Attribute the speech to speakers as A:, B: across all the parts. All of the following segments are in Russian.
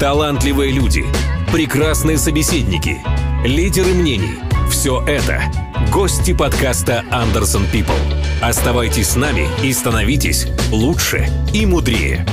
A: талантливые люди, прекрасные собеседники, лидеры мнений. Все это гости подкаста Anderson People. Оставайтесь с нами и становитесь лучше и мудрее.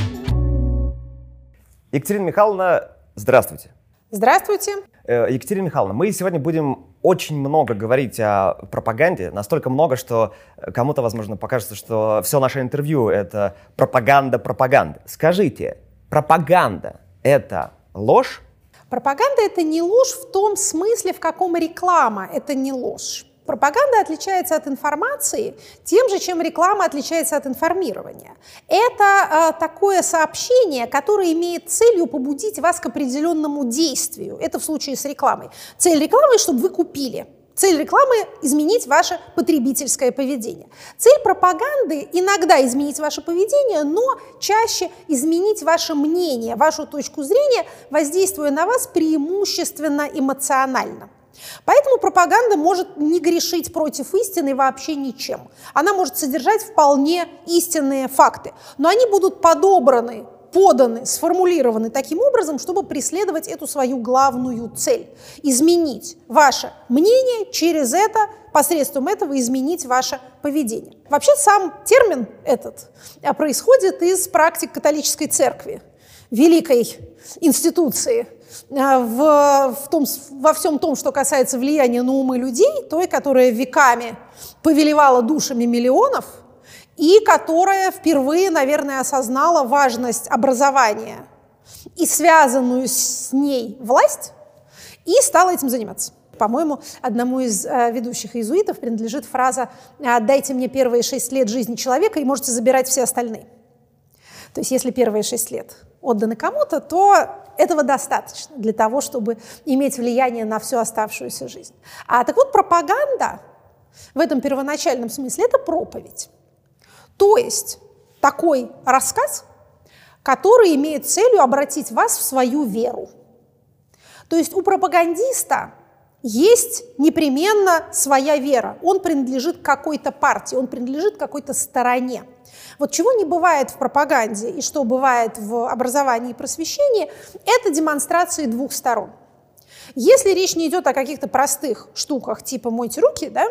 B: Екатерина Михайловна, здравствуйте.
C: Здравствуйте.
B: Екатерина Михайловна, мы сегодня будем очень много говорить о пропаганде, настолько много, что кому-то, возможно, покажется, что все наше интервью — это пропаганда. Скажите, пропаганда — это ложь?
C: Пропаганда — это не ложь в том смысле, в каком реклама — это не ложь. Пропаганда отличается от информации тем же, чем реклама отличается от информирования. Это такое сообщение, которое имеет целью побудить вас к определенному действию. Это в случае с рекламой. Цель рекламы, чтобы вы купили. Цель рекламы – изменить ваше потребительское поведение. Цель пропаганды – иногда изменить ваше поведение, но чаще изменить ваше мнение, вашу точку зрения, воздействуя на вас преимущественно эмоционально. Поэтому пропаганда может не грешить против истины вообще ничем. Она может содержать вполне истинные факты, но они будут подобраны, поданы, сформулированы таким образом, чтобы преследовать эту свою главную цель – изменить ваше мнение, через это, посредством этого изменить ваше поведение. Вообще сам термин этот происходит из практик католической церкви, великой институции, во всем том, что касается влияния на умы людей, той, которая веками повелевала душами миллионов и которая впервые, наверное, осознала важность образования и связанную с ней власть, и стала этим заниматься. По-моему, одному из ведущих иезуитов принадлежит фраза «дайте мне первые 6 лет жизни человека, и можете забирать все остальные». То есть если первые 6 лет отданы кому-то, то этого достаточно для того, чтобы иметь влияние на всю оставшуюся жизнь. Так вот, пропаганда в этом первоначальном смысле – это проповедь. То есть такой рассказ, который имеет целью обратить вас в свою веру. То есть у пропагандиста есть непременно своя вера. Он принадлежит какой-то партии, он принадлежит какой-то стороне. Вот чего не бывает в пропаганде и что бывает в образовании и просвещении, это демонстрации двух сторон. Если речь не идет о каких-то простых штуках типа «мойте руки», да,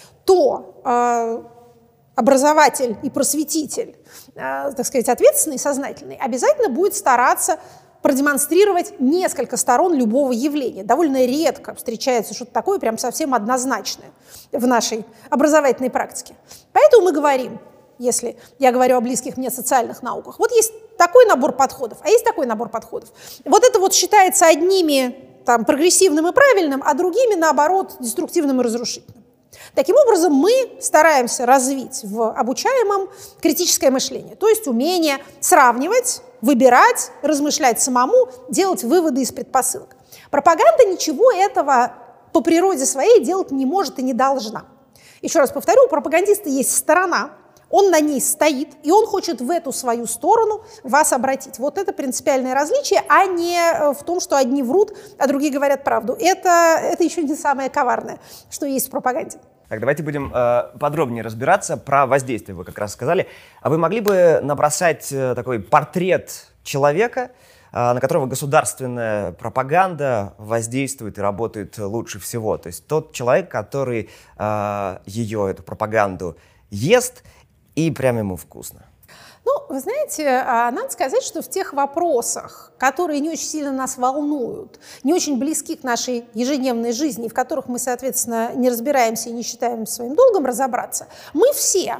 C: то образователь и просветитель, так сказать, ответственный, сознательный, обязательно будет стараться продемонстрировать несколько сторон любого явления. Довольно редко встречается что-то такое прям совсем однозначное в нашей образовательной практике. Поэтому мы говорим, если я говорю о близких мне социальных науках, вот есть такой набор подходов, а есть такой набор подходов. Вот это вот считается одними там, прогрессивным и правильным, а другими, наоборот, деструктивным и разрушительным. Таким образом, мы стараемся развить в обучаемом критическое мышление, то есть умение сравнивать, выбирать, размышлять самому, делать выводы из предпосылок. Пропаганда ничего этого по природе своей делать не может и не должна. Еще раз повторю, у пропагандиста есть сторона, он на ней стоит, и он хочет в эту свою сторону вас обратить. Вот это принципиальное различие, а не в том, что одни врут, а другие говорят правду. Это еще не самое коварное, что есть в пропаганде.
B: Так, давайте будем подробнее разбираться про воздействие, вы как раз сказали. А вы могли бы набросать такой портрет человека, на которого государственная пропаганда воздействует и работает лучше всего? То есть тот человек, который эту пропаганду ест, и прям ему вкусно.
C: Ну, вы знаете, надо сказать, что в тех вопросах, которые не очень сильно нас волнуют, не очень близки к нашей ежедневной жизни, в которых мы, соответственно, не разбираемся и не считаем своим долгом разобраться, мы все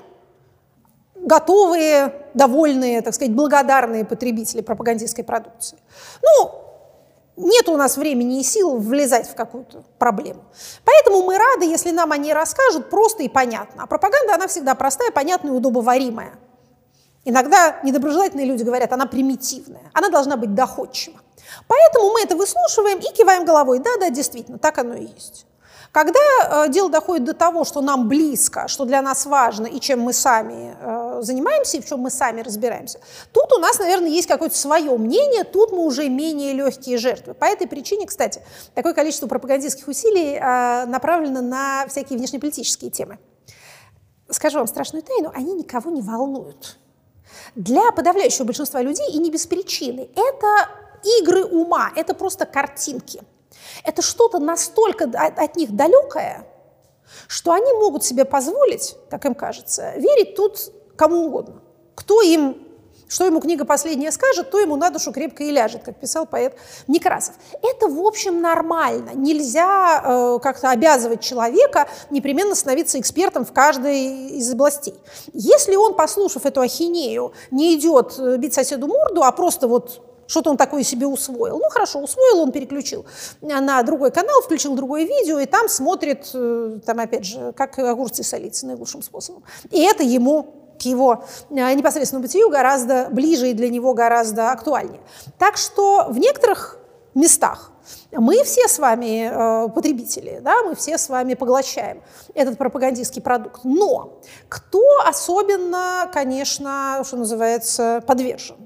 C: готовые, довольные, так сказать, благодарные потребители пропагандистской продукции. Нет у нас времени и сил влезать в какую-то проблему. Поэтому мы рады, если нам о ней расскажут просто и понятно. А пропаганда, она всегда простая, понятная и удобоваримая. Иногда недоброжелательные люди говорят, она примитивная, она должна быть доходчива. Поэтому мы это выслушиваем и киваем головой. Да, действительно, так оно и есть. Когда дело доходит до того, что нам близко, что для нас важно и чем мы сами занимаемся, и в чем мы сами разбираемся, тут у нас, наверное, есть какое-то свое мнение, тут мы уже менее легкие жертвы. По этой причине, кстати, такое количество пропагандистских усилий направлено на всякие внешнеполитические темы. Скажу вам страшную тайну, они никого не волнуют. Для подавляющего большинства людей, и не без причины, это игры ума, это просто картинки. Это что-то настолько от них далекое, что они могут себе позволить, как им кажется, верить тут кому угодно. Что ему книга последняя скажет, то ему на душу крепко и ляжет, как писал поэт Некрасов. Это, в общем, нормально. Нельзя как-то обязывать человека непременно становиться экспертом в каждой из областей. Если он, послушав эту ахинею, не идет бить соседу морду, а просто вот что-то он такое себе усвоил. Ну, хорошо, усвоил, он переключил на другой канал, включил другое видео, и там смотрит, там, опять же, как огурцы солить наилучшим способом. И это ему, к его непосредственному бытию, гораздо ближе и для него гораздо актуальнее. Так что в некоторых местах мы все с вами потребители, да, мы все с вами поглощаем этот пропагандистский продукт. Но кто особенно, конечно, что называется, подвержен?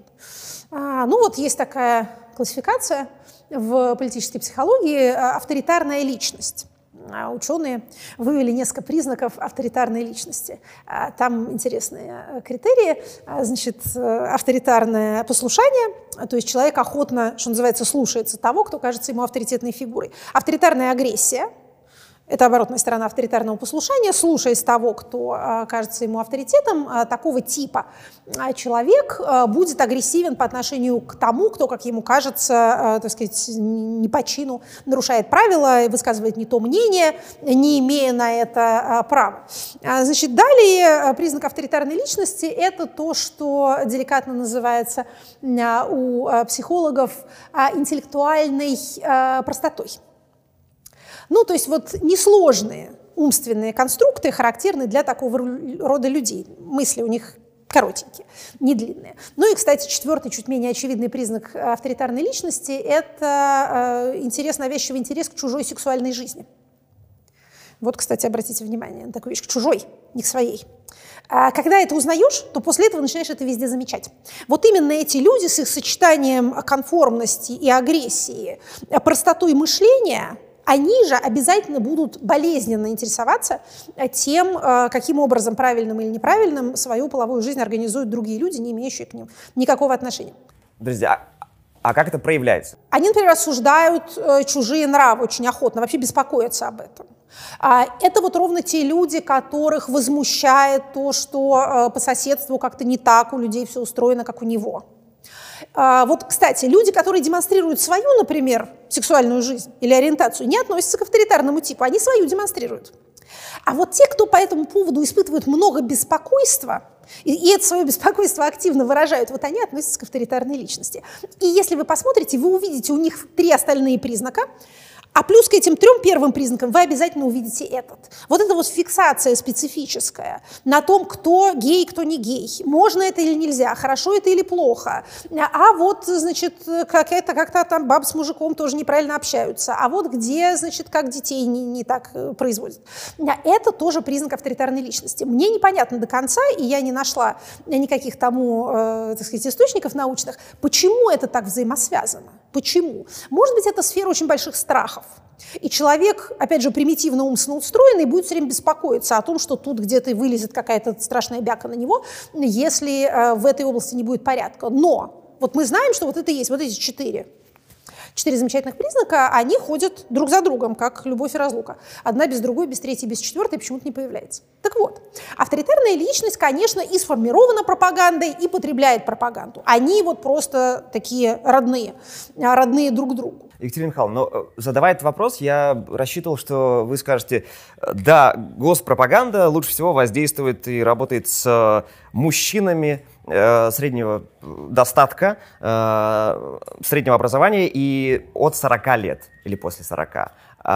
C: Ну вот есть такая классификация в политической психологии – авторитарная личность. Ученые вывели несколько признаков авторитарной личности. Там интересные критерии. Значит, авторитарное послушание, то есть человек охотно, что называется, слушается того, кто кажется ему авторитетной фигурой. Авторитарная агрессия – это оборотная сторона авторитарного послушания, слушаясь того, кто кажется ему авторитетом, такого типа человек будет агрессивен по отношению к тому, кто, как ему кажется, так сказать, не по чину нарушает правила, высказывает не то мнение, не имея на это права. Значит, далее признак авторитарной личности – это то, что деликатно называется у психологов интеллектуальной простотой. Ну, то есть вот несложные умственные конструкты характерны для такого рода людей. Мысли у них коротенькие, не длинные. Ну и, кстати, четвертый, чуть менее очевидный признак авторитарной личности – это навязчивый интерес к чужой сексуальной жизни. Вот, кстати, обратите внимание на такую вещь, к чужой, не к своей. Когда это узнаешь, то после этого начинаешь это везде замечать. Вот именно эти люди с их сочетанием конформности и агрессии, простотой мышления – они же обязательно будут болезненно интересоваться тем, каким образом, правильным или неправильным, свою половую жизнь организуют другие люди, не имеющие к ним никакого отношения.
B: Друзья, а как это проявляется?
C: Они, например, осуждают чужие нравы очень охотно, вообще беспокоятся об этом. Это вот ровно те люди, которых возмущает то, что по соседству как-то не так, у людей все устроено, как у него. Вот, кстати, люди, которые демонстрируют свою, например, сексуальную жизнь или ориентацию, не относятся к авторитарному типу, они свою демонстрируют. А вот те, кто по этому поводу испытывают много беспокойства, и это свое беспокойство активно выражают, вот они относятся к авторитарной личности. И если вы посмотрите, вы увидите у них 3 остальные признака, а плюс к этим 3 первым признакам вы обязательно увидите этот. Вот эта вот фиксация специфическая на том, кто гей, кто не гей, можно это или нельзя, хорошо это или плохо, а вот, значит, как-то там баб с мужиком тоже неправильно общаются, а вот где, значит, как детей не так производят. Это тоже признак авторитарной личности. Мне непонятно до конца, и я не нашла никаких тому, так сказать, источников научных, почему это так взаимосвязано. Почему? Может быть, это сфера очень больших страхов. И человек, опять же, примитивно умственно устроенный, будет все время беспокоиться о том, что тут где-то вылезет какая-то страшная бяка на него, если в этой области не будет порядка. Но вот мы знаем, что вот это есть, вот эти 4 замечательных признака, они ходят друг за другом, как любовь и разлука. Одна без другой, без третьей, без четвертой почему-то не появляется. Так вот, авторитарная личность, конечно, и сформирована пропагандой, и потребляет пропаганду. Они вот просто такие родные друг другу.
B: Екатерина Михайловна, задавая этот вопрос, я рассчитывал, что вы скажете, да, госпропаганда лучше всего воздействует и работает с мужчинами среднего достатка, среднего образования и от 40 лет или после 40.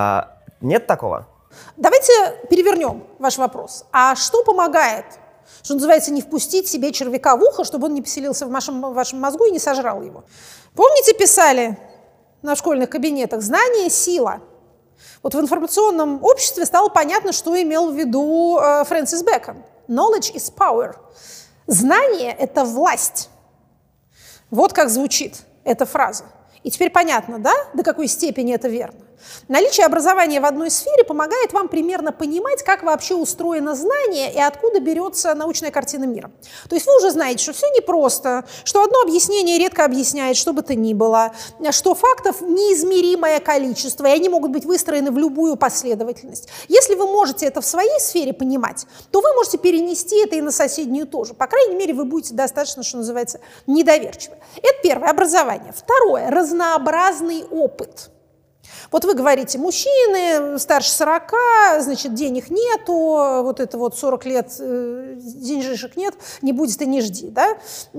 B: Нет такого?
C: Давайте перевернем ваш вопрос. А что помогает, что называется, не впустить себе червяка в ухо, чтобы он не поселился в вашем мозгу и не сожрал его? Помните, писали на школьных кабинетах «Знание – сила». Вот в информационном обществе стало понятно, что имел в виду Фрэнсис Бэкон. «Knowledge is power». Знание – это власть. Вот как звучит эта фраза. И теперь понятно, да, до какой степени это верно? Наличие образования в одной сфере помогает вам примерно понимать, как вообще устроено знание и откуда берется научная картина мира. То есть вы уже знаете, что все непросто, что одно объяснение редко объясняет что бы то ни было, что фактов неизмеримое количество, и они могут быть выстроены в любую последовательность. Если вы можете это в своей сфере понимать, то вы можете перенести это и на соседнюю тоже. По крайней мере, вы будете достаточно, что называется, недоверчивы. Это первое, образование. Второе, разнообразный опыт. Вот вы говорите, мужчины старше 40, значит, денег нету, вот это вот 40 лет, деньжишек нет, не будет и не жди, да?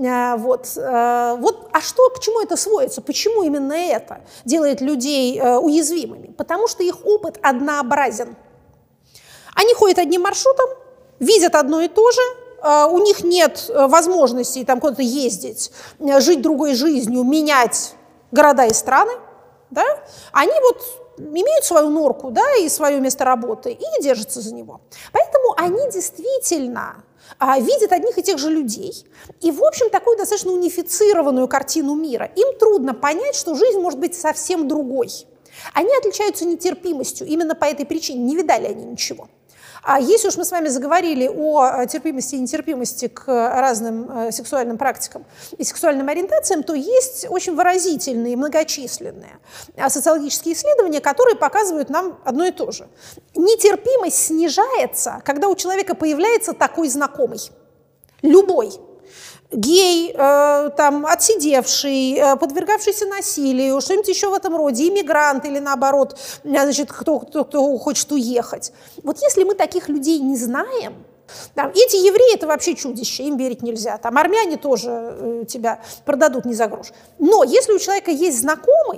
C: А что, к чему это сводится? Почему именно это делает людей уязвимыми? Потому что их опыт однообразен. Они ходят одним маршрутом, видят одно и то же, у них нет возможности там куда-то ездить, жить другой жизнью, менять города и страны. Да? Они вот имеют свою норку, да, и свое место работы, и держатся за него. Поэтому они действительно видят одних и тех же людей. И, в общем, такую достаточно унифицированную картину мира. Им трудно понять, что жизнь может быть совсем другой. Они отличаются нетерпимостью. Именно по этой причине не видали они ничего. А если уж мы с вами заговорили о терпимости и нетерпимости к разным сексуальным практикам и сексуальным ориентациям, то есть очень выразительные, многочисленные социологические исследования, которые показывают нам одно и то же. Нетерпимость снижается, когда у человека появляется такой знакомый. Любой. Гей, там, отсидевший, подвергавшийся насилию, что-нибудь еще в этом роде, иммигрант или наоборот, значит, кто хочет уехать. Вот если мы таких людей не знаем, там, эти евреи – это вообще чудище, им верить нельзя, там, армяне тоже тебя продадут не за грош. Но если у человека есть знакомый,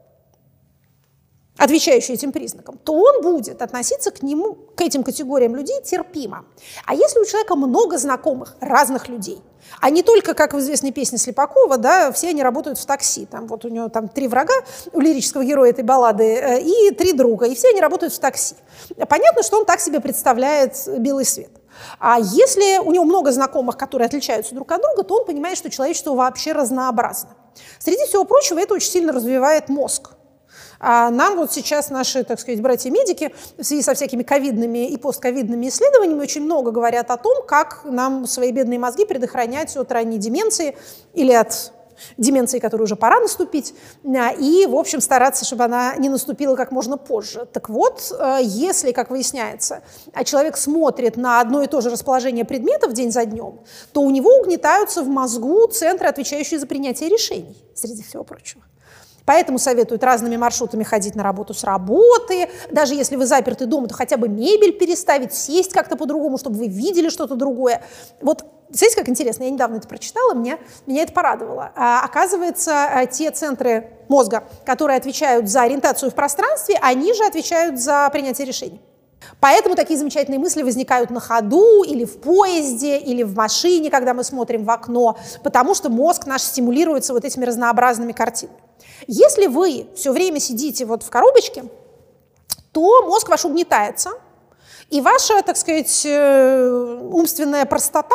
C: отвечающий этим признакам, то он будет относиться к нему, к этим категориям людей терпимо. А если у человека много знакомых, разных людей, а не только, как в известной песне Слепакова, да, все они работают в такси. Там, вот у него там 3 врага, у лирического героя этой баллады, и 3 друга, и все они работают в такси. Понятно, что он так себе представляет белый свет. А если у него много знакомых, которые отличаются друг от друга, то он понимает, что человечество вообще разнообразно. Среди всего прочего, это очень сильно развивает мозг. А нам вот сейчас наши, так сказать, братья-медики в связи со всякими ковидными и постковидными исследованиями очень много говорят о том, как нам свои бедные мозги предохранять от ранней деменции или от деменции, которой уже пора наступить, и, в общем, стараться, чтобы она не наступила как можно позже. Так вот, если, как выясняется, человек смотрит на одно и то же расположение предметов день за днем, то у него угнетаются в мозгу центры, отвечающие за принятие решений, среди всего прочего. Поэтому советуют разными маршрутами ходить на работу с работы. Даже если вы заперты дома, то хотя бы мебель переставить, сесть как-то по-другому, чтобы вы видели что-то другое. Вот, знаете, как интересно, я недавно это прочитала, меня это порадовало. Оказывается, те центры мозга, которые отвечают за ориентацию в пространстве, они же отвечают за принятие решений. Поэтому такие замечательные мысли возникают на ходу, или в поезде, или в машине, когда мы смотрим в окно, потому что мозг наш стимулируется вот этими разнообразными картинами. Если вы все время сидите вот в коробочке, то мозг ваш угнетается, и ваша, так сказать, умственная простота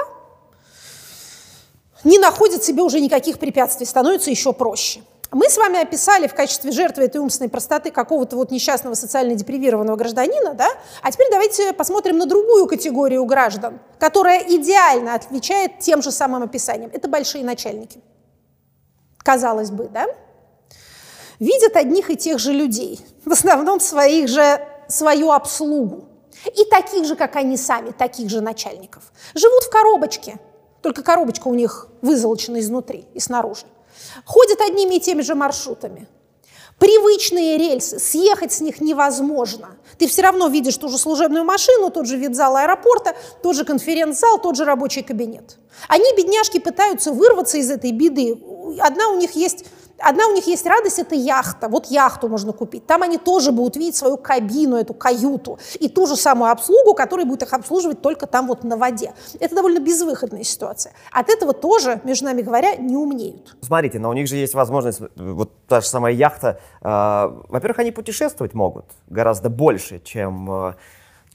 C: не находит себе уже никаких препятствий, становится еще проще. Мы с вами описали в качестве жертвы этой умственной простоты какого-то вот несчастного социально депривированного гражданина, да? А теперь давайте посмотрим на другую категорию граждан, которая идеально отвечает тем же самым описаниям. Это большие начальники. Казалось бы, да? Видят одних и тех же людей, в основном свою обслугу. И таких же, как они сами, таких же начальников. Живут в коробочке, только коробочка у них вызолочена изнутри и снаружи. Ходят одними и теми же маршрутами. Привычные рельсы, съехать с них невозможно. Ты все равно видишь ту же служебную машину, тот же вип-зал аэропорта, тот же конференц-зал, тот же рабочий кабинет. Они, бедняжки, пытаются вырваться из этой беды. Одна у них есть радость – это яхта. Вот яхту можно купить. Там они тоже будут видеть свою кабину, эту каюту. И ту же самую обслугу, которая будет их обслуживать только там вот на воде. Это довольно безвыходная ситуация. От этого тоже, между нами говоря, не умнеют.
B: Смотрите, но у них же есть возможность, вот та же самая яхта. Во-первых, они путешествовать могут гораздо больше, чем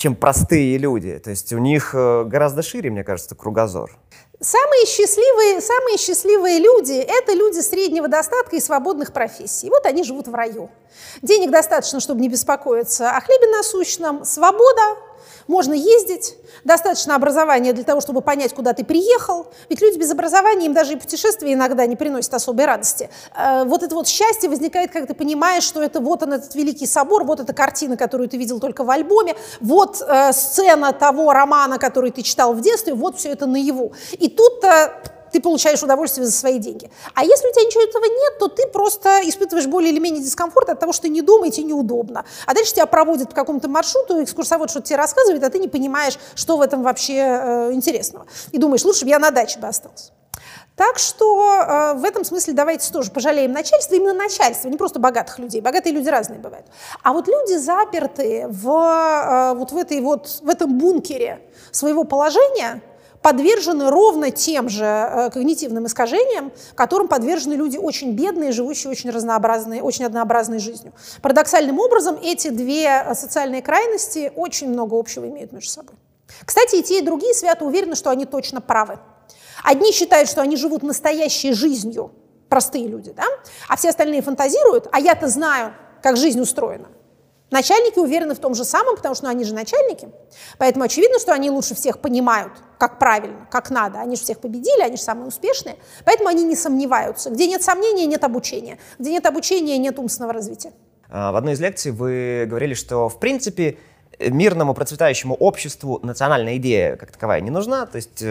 B: чем простые люди. То есть у них гораздо шире, мне кажется, кругозор.
C: Самые счастливые люди – это люди среднего достатка и свободных профессий. Вот они живут в раю. Денег достаточно, чтобы не беспокоиться о хлебе насущном, свобода, можно ездить, достаточно образования для того, чтобы понять, куда ты приехал. Ведь люди без образования, им даже и путешествия иногда не приносят особой радости. Вот это вот счастье возникает, когда ты понимаешь, что это вот он, этот великий собор, вот эта картина, которую ты видел только в альбоме, вот сцена того романа, который ты читал в детстве, вот все это наяву. И тут-то ты получаешь удовольствие за свои деньги. А если у тебя ничего этого нет, то ты просто испытываешь более или менее дискомфорт от того, что ты не дома и тебе неудобно. А дальше тебя проводят по какому-то маршруту, экскурсовод что-то тебе рассказывает, а ты не понимаешь, что в этом вообще интересного. И думаешь, лучше бы я на даче бы остался. Так что в этом смысле давайте тоже пожалеем начальство, именно начальство, не просто богатых людей. Богатые люди разные бывают. А вот люди, запертые в этом бункере своего положения, подвержены ровно тем же когнитивным искажениям, которым подвержены люди очень бедные, живущие очень однообразной жизнью. Парадоксальным образом эти две социальные крайности очень много общего имеют между собой. Кстати, и те, и другие свято уверены, что они точно правы. Одни считают, что они живут настоящей жизнью, простые люди, да? А все остальные фантазируют, а я-то знаю, как жизнь устроена. Начальники уверены в том же самом, потому что они же начальники. Поэтому очевидно, что они лучше всех понимают, как правильно, как надо. Они же всех победили, они же самые успешные. Поэтому они не сомневаются. Где нет сомнения, нет обучения. Где нет обучения, нет умственного развития.
B: В одной из лекций вы говорили, что, в принципе, мирному процветающему обществу национальная идея как таковая не нужна. То есть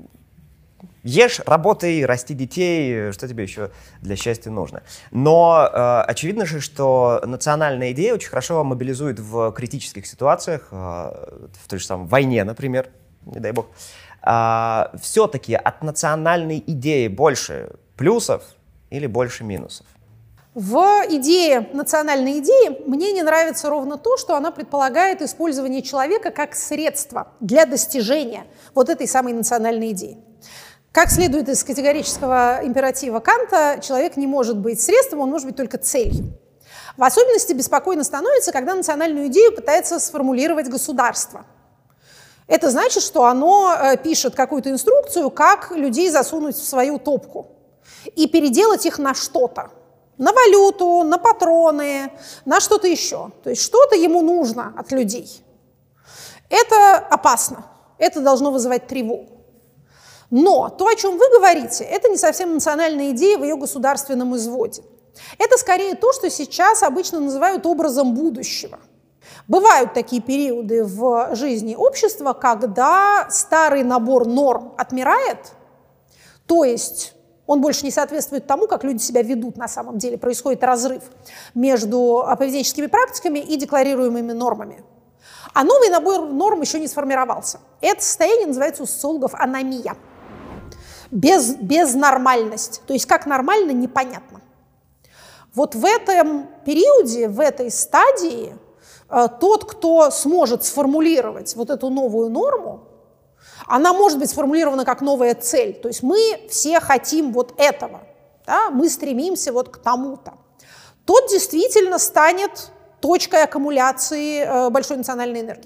B: ешь, работай, расти детей, что тебе еще для счастья нужно. Но очевидно же, что национальная идея очень хорошо мобилизует в критических ситуациях, в той же самой войне, например, не дай бог. Все-таки от национальной идеи больше плюсов или больше минусов?
C: В идее, национальной идеи, мне не нравится ровно то, что она предполагает использование человека как средства для достижения вот этой самой национальной идеи. Как следует из категорического императива Канта, человек не может быть средством, он может быть только целью. В особенности беспокойно становится, когда национальную идею пытается сформулировать государство. Это значит, что оно пишет какую-то инструкцию, как людей засунуть в свою топку и переделать их на что-то. На валюту, на патроны, на что-то еще. То есть что-то ему нужно от людей. Это опасно, это должно вызывать тревогу. Но то, о чем вы говорите, это не совсем национальная идея в ее государственном изводе. Это скорее то, что сейчас обычно называют образом будущего. Бывают такие периоды в жизни общества, когда старый набор норм отмирает, то есть он больше не соответствует тому, как люди себя ведут на самом деле. Происходит разрыв между поведенческими практиками и декларируемыми нормами. А новый набор норм еще не сформировался. Это состояние называется у социологов аномия. Безнормальность. То есть как нормально, непонятно. Вот в этом периоде, в этой стадии тот, кто сможет сформулировать вот эту новую норму, она может быть сформулирована как новая цель. То есть мы все хотим вот этого, да? Мы стремимся вот к тому-то. Тот действительно станет точкой аккумуляции большой национальной энергии.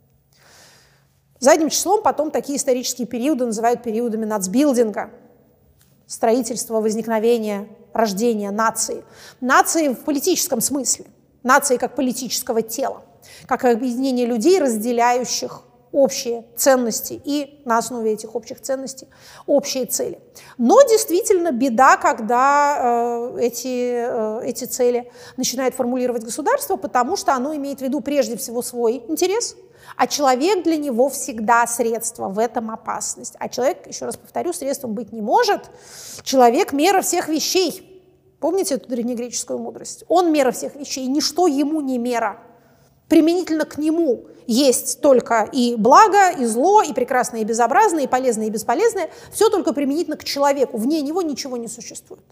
C: Задним числом потом такие исторические периоды называют периодами нацбилдинга, строительства, возникновения, рождения нации. Нации в политическом смысле, нации как политического тела, как объединение людей, разделяющих общие ценности и на основе этих общих ценностей общие цели. Но действительно беда, когда эти цели начинает формулировать государство, потому что оно имеет в виду прежде всего свой интерес, а человек для него всегда средство, в этом опасность. А человек, еще раз повторю, средством быть не может. Человек – мера всех вещей. Помните эту древнегреческую мудрость? Он – мера всех вещей, ничто ему не мера. Применительно к нему есть только и благо, и зло, и прекрасное, и безобразное, и полезное, и бесполезное. Все только применительно к человеку. Вне него ничего не существует.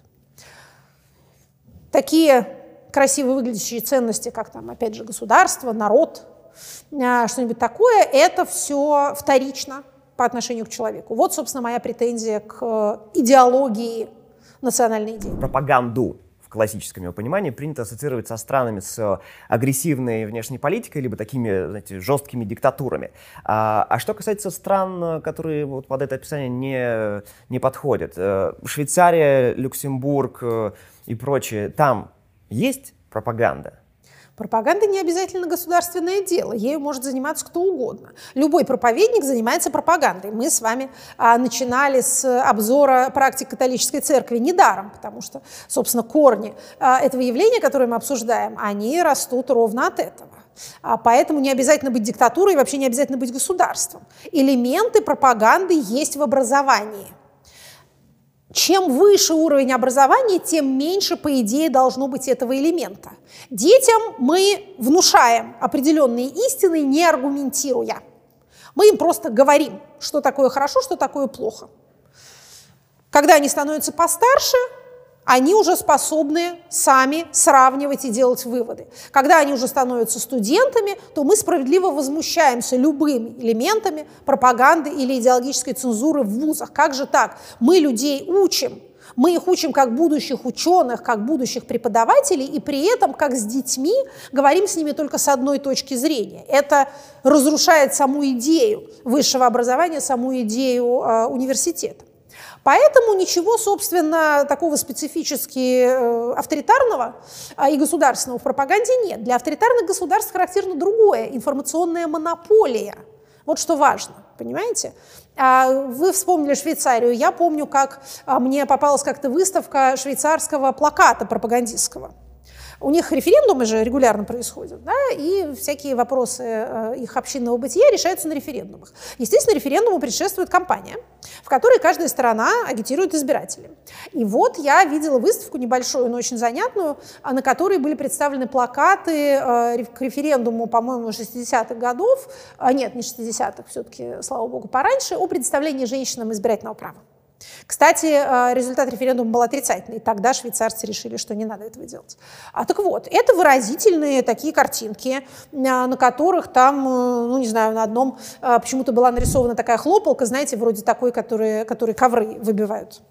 C: Такие красиво выглядящие ценности, как там, опять же, государство, народ, что-нибудь такое, это все вторично по отношению к человеку. Вот, собственно, моя претензия к идеологии национальной идеи.
B: Пропаганду в классическом его понимании принято ассоциировать со странами с агрессивной внешней политикой, либо такими, знаете, жесткими диктатурами. А что касается стран, которые вот под это описание не подходят, Швейцария, Люксембург и прочее, там есть пропаганда?
C: Пропаганда не обязательно государственное дело, ею может заниматься кто угодно. Любой проповедник занимается пропагандой. Мы с вами начинали с обзора практик католической церкви недаром, потому что, собственно, корни этого явления, которое мы обсуждаем, они растут ровно от этого. Поэтому не обязательно быть диктатурой, вообще не обязательно быть государством. Элементы пропаганды есть в образовании. Чем выше уровень образования, тем меньше, по идее, должно быть этого элемента. Детям мы внушаем определенные истины, не аргументируя. Мы им просто говорим, что такое хорошо, что такое плохо. Когда они становятся постарше, они уже способны сами сравнивать и делать выводы. Когда они уже становятся студентами, то мы справедливо возмущаемся любыми элементами пропаганды или идеологической цензуры в вузах. Как же так? Мы людей учим. Мы их учим как будущих ученых, как будущих преподавателей, и при этом, как с детьми, говорим с ними только с одной точки зрения. Это разрушает саму идею высшего образования, саму идею университета. Поэтому ничего, собственно, такого специфически авторитарного и государственного в пропаганде нет. Для авторитарных государств характерно другое – информационная монополия. Вот что важно, понимаете? Вы вспомнили Швейцарию. Я помню, как мне попалась как-то выставка швейцарского плаката пропагандистского. У них референдумы же регулярно происходят, да, и всякие вопросы их общинного бытия решаются на референдумах. Естественно, референдуму предшествует кампания, в которой каждая сторона агитирует избирателей. И вот я видела выставку небольшую, но очень занятную, на которой были представлены плакаты к референдуму, по-моему, 60-х годов, нет, не 60-х, все-таки, слава богу, пораньше, о предоставлении женщинам избирательного права. Кстати, результат референдума был отрицательный. Тогда швейцарцы решили, что не надо этого делать. Так вот, это выразительные такие картинки, на которых там, ну не знаю, на одном почему-то была нарисована такая хлопалка, знаете, вроде такой, которые ковры выбивают.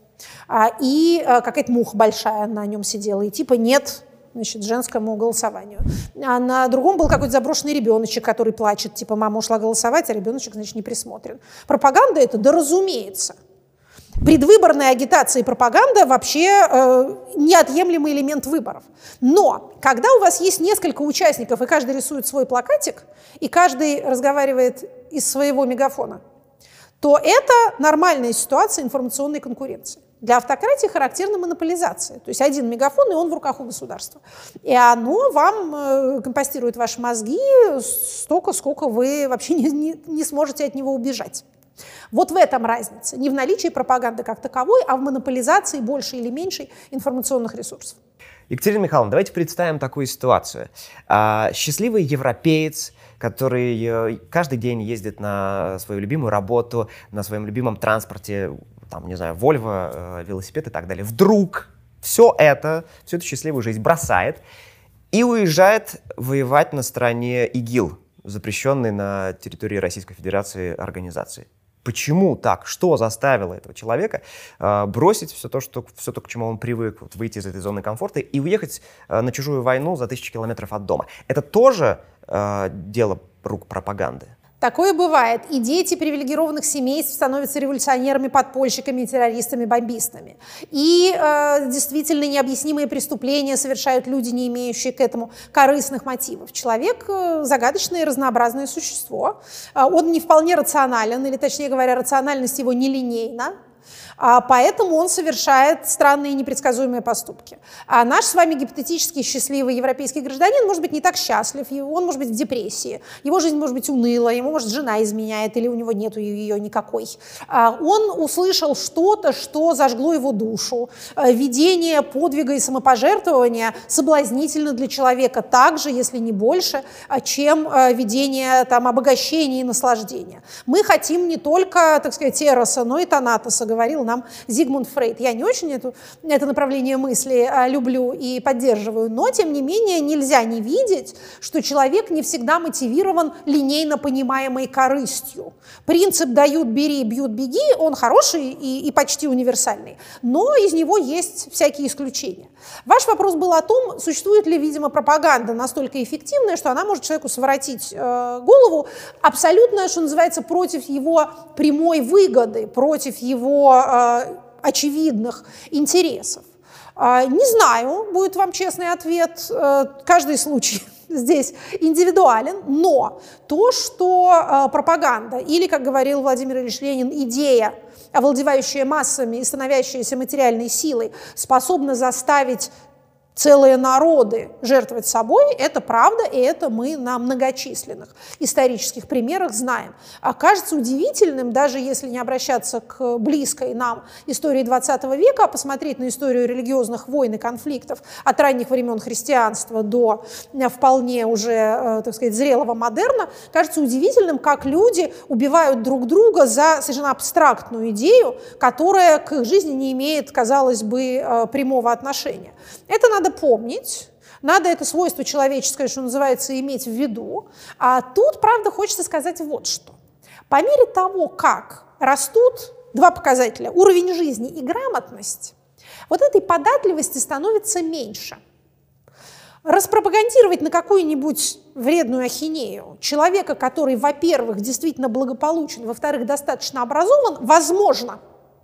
C: И какая-то муха большая на нем сидела, и типа нет, значит, женскому голосованию. А на другом был какой-то заброшенный ребеночек, который плачет, типа мама ушла голосовать, а ребеночек, значит, не присмотрен. Пропаганда это, да разумеется. Предвыборная агитация и пропаганда вообще неотъемлемый элемент выборов. Но когда у вас есть несколько участников, и каждый рисует свой плакатик, и каждый разговаривает из своего мегафона, то это нормальная ситуация информационной конкуренции. Для автократии характерна монополизация. То есть один мегафон, и он в руках у государства. И оно вам компостирует ваши мозги столько, сколько вы вообще не сможете от него убежать. Вот в этом разница. Не в наличии пропаганды как таковой, а в монополизации большей или меньшей информационных ресурсов.
B: Екатерина Михайловна, давайте представим такую ситуацию. Счастливый европеец, который каждый день ездит на свою любимую работу, на своем любимом транспорте, там, не знаю, Volvo, велосипед и так далее, вдруг всю эту счастливую жизнь бросает и уезжает воевать на стороне ИГИЛ, запрещенной на территории Российской Федерации организации. Почему так? Что заставило этого человека бросить все то, к чему он привык, вот, выйти из этой зоны комфорта и уехать на чужую войну за 1000 километров от дома? Это тоже дело рук пропаганды?
C: Такое бывает. И дети привилегированных семейств становятся революционерами, подпольщиками, террористами, бомбистами. И действительно необъяснимые преступления совершают люди, не имеющие к этому корыстных мотивов. Человек – загадочное и разнообразное существо. Он не вполне рационален, или, точнее говоря, рациональность его нелинейна. Поэтому он совершает странные и непредсказуемые поступки. А наш с вами гипотетически счастливый европейский гражданин может быть не так счастлив, он может быть в депрессии, его жизнь может быть уныла, ему, может, жена изменяет, или у него нету ее никакой. Он услышал что-то, что зажгло его душу. Видение подвига и самопожертвования соблазнительно для человека так же, если не больше, чем видение обогащения и наслаждения. Мы хотим не только, так сказать, эроса, но и танатоса, говорил нам Зигмунд Фрейд. Я не очень это направление мысли люблю и поддерживаю, но, тем не менее, нельзя не видеть, что человек не всегда мотивирован линейно понимаемой корыстью. Принцип «дают, бери, бьют, беги» он хороший и почти универсальный, но из него есть всякие исключения. Ваш вопрос был о том, существует ли, видимо, пропаганда настолько эффективная, что она может человеку своротить голову абсолютно, что называется, против его прямой выгоды, против его очевидных интересов. Не знаю, будет вам честный ответ, каждый случай здесь индивидуален, но то, что пропаганда или, как говорил Владимир Ильич Ленин, идея, овладевающая массами и становящаяся материальной силой, способна заставить целые народы жертвовать собой, это правда, и это мы на многочисленных исторических примерах знаем. Окажется удивительным, даже если не обращаться к близкой нам истории XX века, а посмотреть на историю религиозных войн и конфликтов от ранних времен христианства до вполне уже, так сказать, зрелого модерна, кажется удивительным, как люди убивают друг друга за совершенно абстрактную идею, которая к их жизни не имеет, казалось бы, прямого отношения. Это надо помнить, надо это свойство человеческое, что называется, иметь в виду. А тут, правда, хочется сказать вот что. По мере того, как растут два показателя, уровень жизни и грамотность, вот этой податливости становится меньше. Распропагандировать на какую-нибудь вредную ахинею человека, который, во-первых, действительно благополучен, во-вторых, достаточно образован, возможно.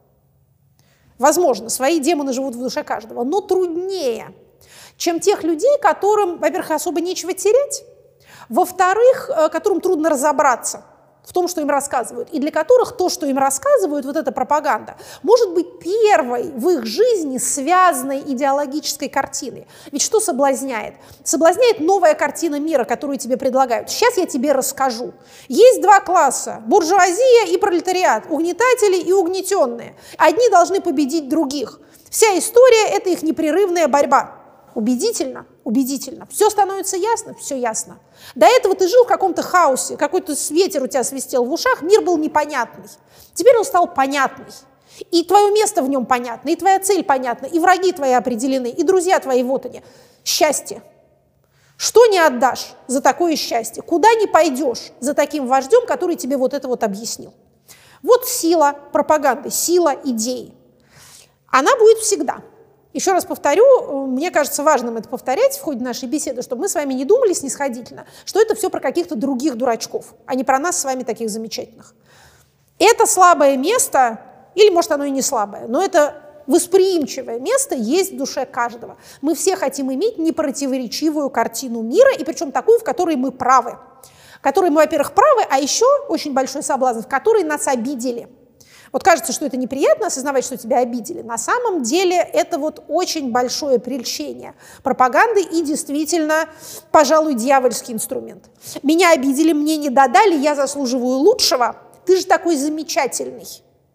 C: Возможно, свои демоны живут в душе каждого, но труднее, чем тех людей, которым, во-первых, особо нечего терять, во-вторых, которым трудно разобраться в том, что им рассказывают, и для которых то, что им рассказывают, вот эта пропаганда, может быть первой в их жизни связанной идеологической картиной. Ведь что соблазняет? Соблазняет новая картина мира, которую тебе предлагают. Сейчас я тебе расскажу. Есть два класса – буржуазия и пролетариат, угнетатели и угнетенные. Одни должны победить других. Вся история – это их непрерывная борьба. Убедительно? Убедительно. Все становится ясно? Все ясно. До этого ты жил в каком-то хаосе, какой-то ветер у тебя свистел в ушах, мир был непонятный. Теперь он стал понятный. И твое место в нем понятно, и твоя цель понятна, и враги твои определены, и друзья твои вот они. Счастье. Что не отдашь за такое счастье? Куда не пойдешь за таким вождем, который тебе вот это вот объяснил? Вот сила пропаганды, сила идеи. Она будет всегда. Еще раз повторю, мне кажется важным это повторять в ходе нашей беседы, чтобы мы с вами не думали снисходительно, что это все про каких-то других дурачков, а не про нас с вами таких замечательных. Это слабое место, или, может, оно и не слабое, но это восприимчивое место есть в душе каждого. Мы все хотим иметь непротиворечивую картину мира, и причем такую, в которой мы правы. В которой мы, во-первых, правы, а еще очень большой соблазн, в которой нас обидели. Вот кажется, что это неприятно осознавать, что тебя обидели. На самом деле это вот очень большое прельщение пропаганды и действительно, пожалуй, дьявольский инструмент. Меня обидели, мне не додали, я заслуживаю лучшего. Ты же такой замечательный.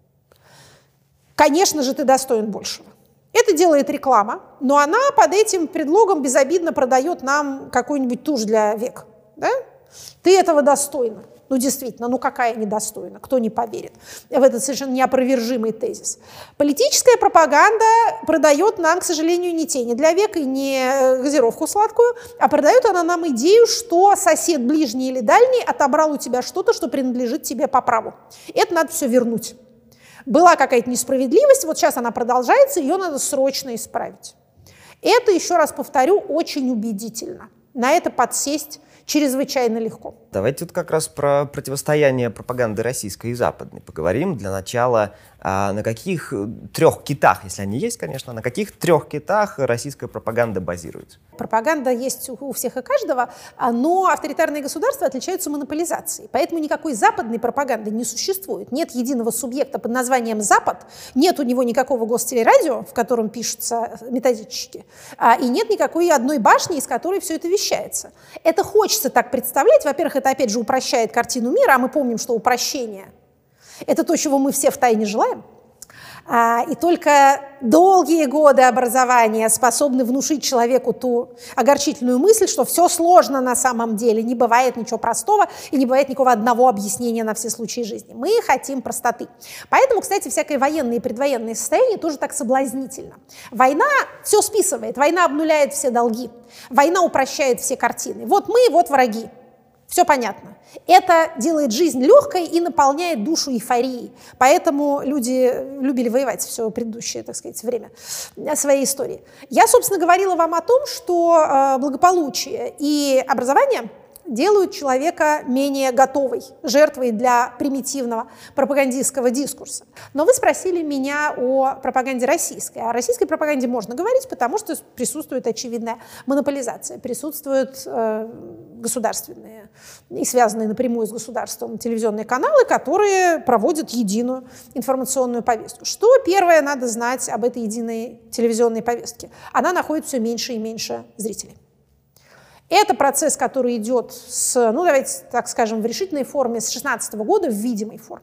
C: Конечно же, ты достоин большего. Это делает реклама, но она под этим предлогом безобидно продает нам какую-нибудь тушь для век. Да? Ты этого достойна. Ну, действительно, ну какая недостойна, кто не поверит в этот совершенно неопровержимый тезис. Политическая пропаганда продает нам, к сожалению, не тени для века и не газировку сладкую, а продает она нам идею, что сосед ближний или дальний отобрал у тебя что-то, что принадлежит тебе по праву. Это надо все вернуть. Была какая-то несправедливость, вот сейчас она продолжается, ее надо срочно исправить. Это, еще раз повторю, очень убедительно. На это подсесть чрезвычайно легко.
B: Давайте тут как раз про противостояние пропаганды российской и западной поговорим. Для начала, на каких трех китах, если они есть, конечно, на каких трех китах российская пропаганда базируется?
C: Пропаганда есть у всех и каждого, но авторитарные государства отличаются монополизацией. Поэтому никакой западной пропаганды не существует. Нет единого субъекта под названием «Запад», нет у него никакого гостелерадио, в котором пишутся методички, и нет никакой одной башни, из которой все это вещается. Это хочется так представлять. Во-первых, это опять же упрощает картину мира, а мы помним, что упрощение – это то, чего мы все втайне желаем. И только долгие годы образования способны внушить человеку ту огорчительную мысль, что все сложно на самом деле, не бывает ничего простого и не бывает никакого одного объяснения на все случаи жизни. Мы хотим простоты. Поэтому, кстати, всякое военное и предвоенное состояние тоже так соблазнительно. Война все списывает, война обнуляет все долги, война упрощает все картины. Вот мы, вот враги. Все понятно. Это делает жизнь легкой и наполняет душу эйфорией. Поэтому люди любили воевать все предыдущее, так сказать, время своей истории. Я, собственно, говорила вам о том, что благополучие и образование делают человека менее готовой, жертвой для примитивного пропагандистского дискурса. Но вы спросили меня о пропаганде российской. О российской пропаганде можно говорить, потому что присутствует очевидная монополизация, присутствуют государственные и связанные напрямую с государством телевизионные каналы, которые проводят единую информационную повестку. Что первое надо знать об этой единой телевизионной повестке? Она находит все меньше и меньше зрителей. Это процесс, который идет давайте так скажем, в решительной форме с 2016 года в видимой форме.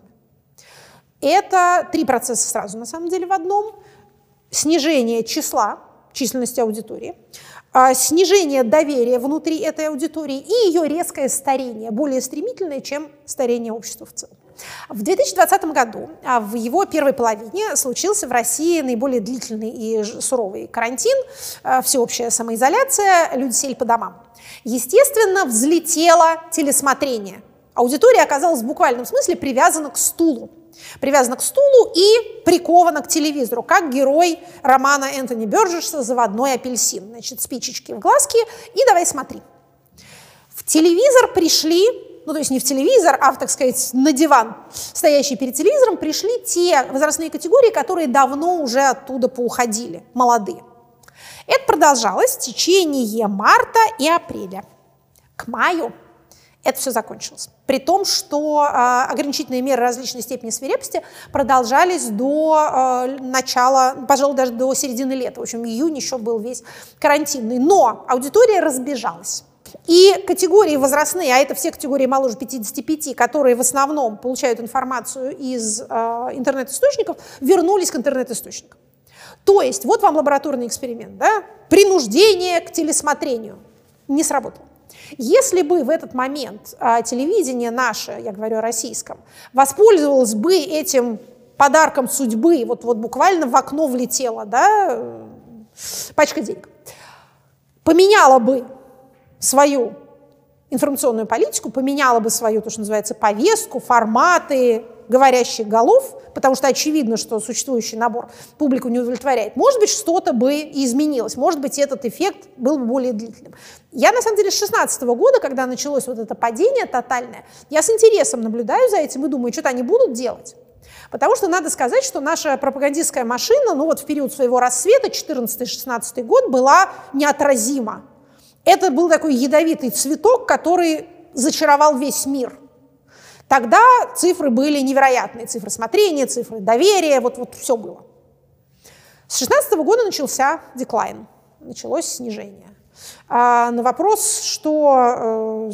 C: Это три процесса сразу, на самом деле, в одном. Снижение численности аудитории, снижение доверия внутри этой аудитории и ее резкое старение, более стремительное, чем старение общества в целом. В 2020 году, в его первой половине, случился в России наиболее длительный и суровый карантин, всеобщая самоизоляция, люди сели по домам. Естественно, взлетело телесмотрение. Аудитория оказалась в буквальном смысле привязана к стулу. Привязана к стулу и прикована к телевизору, как герой романа Энтони Бёрджесса «Заводной апельсин». Значит, спичечки в глазки и давай смотри. В телевизор пришли, то есть не в телевизор, а, так сказать, на диван, стоящий перед телевизором, пришли те возрастные категории, которые давно уже оттуда поуходили, молодые. Это продолжалось в течение марта и апреля. К маю это все закончилось. При том, что ограничительные меры различной степени свирепости продолжались до начала, пожалуй, даже до середины лета. В общем, июнь еще был весь карантинный. Но аудитория разбежалась. И категории возрастные, а это все категории моложе 55, которые в основном получают информацию из интернет-источников, вернулись к интернет-источникам. То есть, вот вам лабораторный эксперимент, да? Принуждение к телесмотрению не сработало. Если бы в этот момент телевидение наше, я говорю о российском, воспользовалось бы этим подарком судьбы, вот буквально в окно влетела, да, пачка денег, поменяло бы свою информационную политику, поменяла бы свою, то, что называется, повестку, форматы говорящих голов, потому что очевидно, что существующий набор публику не удовлетворяет. Может быть, что-то бы и изменилось, может быть, этот эффект был бы более длительным. Я, на самом деле, с 2016 года, когда началось вот это падение тотальное, я с интересом наблюдаю за этим и думаю, что-то они будут делать. Потому что надо сказать, что наша пропагандистская машина, в период своего расцвета, 2014-2016 год, была неотразима. Это был такой ядовитый цветок, который зачаровал весь мир. Тогда цифры были невероятные. Цифры смотрения, цифры доверия, вот все было. С 2016 года начался деклайн, началось снижение. На вопрос, что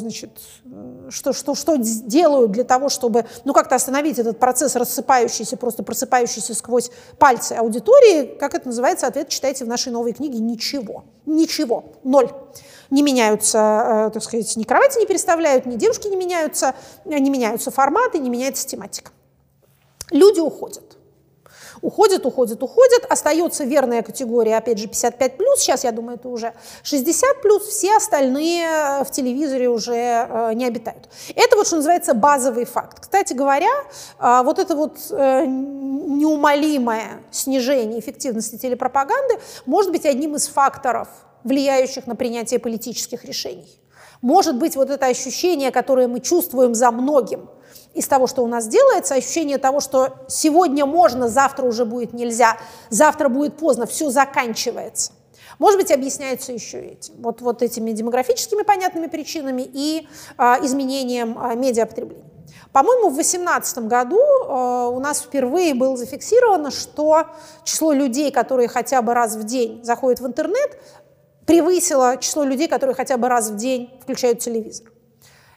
C: делают для того, чтобы как-то остановить этот процесс рассыпающийся, просто просыпающийся сквозь пальцы аудитории, как это называется, ответ читайте в нашей новой книге: ничего. Ничего. Ноль. Не меняются, так сказать, ни кровати не переставляют, ни девушки не меняются форматы, не меняется тематика. Люди уходят. Уходят. Остается верная категория, опять же, 55+, сейчас, я думаю, это уже 60+, все остальные в телевизоре уже не обитают. Это что называется базовый факт. Кстати говоря, вот это неумолимое снижение эффективности телепропаганды может быть одним из факторов, влияющих на принятие политических решений. Может быть, вот это ощущение, которое мы чувствуем за многим из того, что у нас делается, ощущение того, что сегодня можно, завтра уже будет нельзя, завтра будет поздно, все заканчивается. Может быть, объясняется еще этим. Вот этими демографическими понятными причинами и изменением медиапотребления. По-моему, в 2018 году у нас впервые было зафиксировано, что число людей, которые хотя бы раз в день заходят в интернет, превысило число людей, которые хотя бы раз в день включают телевизор.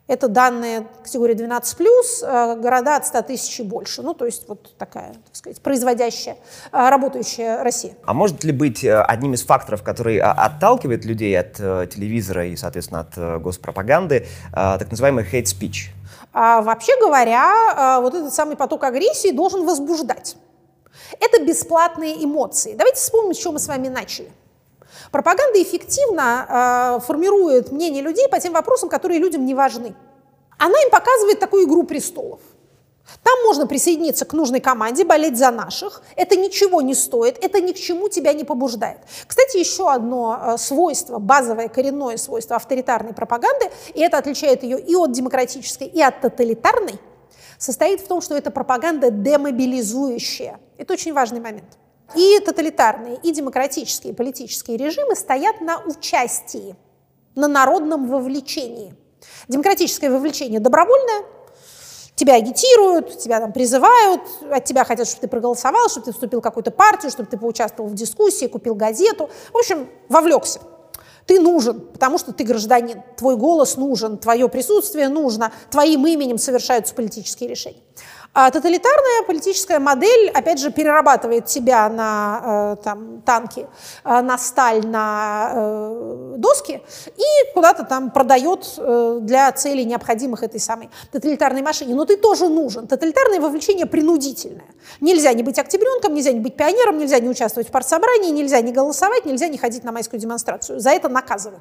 C: Это данные категории 12+, города от 100 тысяч и больше. Ну, то есть вот такая, так сказать, производящая, работающая Россия.
B: А может ли быть одним из факторов, который отталкивает людей от телевизора и, соответственно, от госпропаганды, так называемый hate speech?
C: Вообще говоря, вот этот самый поток агрессии должен возбуждать. Это бесплатные эмоции. Давайте вспомним, с чего мы с вами начали. Пропаганда эффективно формирует мнение людей по тем вопросам, которые людям не важны. Она им показывает такую «Игру престолов». Там можно присоединиться к нужной команде, болеть за наших. Это ничего не стоит, это ни к чему тебя не побуждает. Кстати, еще одно свойство, базовое коренное свойство авторитарной пропаганды, и это отличает ее и от демократической, и от тоталитарной, состоит в том, что это пропаганда демобилизующая. Это очень важный момент. И тоталитарные, и демократические политические режимы стоят на участии, на народном вовлечении. Демократическое вовлечение добровольное, тебя агитируют, тебя там призывают, от тебя хотят, чтобы ты проголосовал, чтобы ты вступил в какую-то партию, чтобы ты поучаствовал в дискуссии, купил газету. В общем, вовлекся. Ты нужен, потому что ты гражданин, твой голос нужен, твое присутствие нужно, твоим именем совершаются политические решения. А тоталитарная политическая модель, опять же, перерабатывает тебя на танки, на сталь, на доски и куда-то там продает для целей, необходимых этой самой тоталитарной машине. Но ты тоже нужен. Тоталитарное вовлечение принудительное. Нельзя не быть октябренком, нельзя не быть пионером, нельзя не участвовать в партсобрании, нельзя не голосовать, нельзя не ходить на майскую демонстрацию. За это наказывают.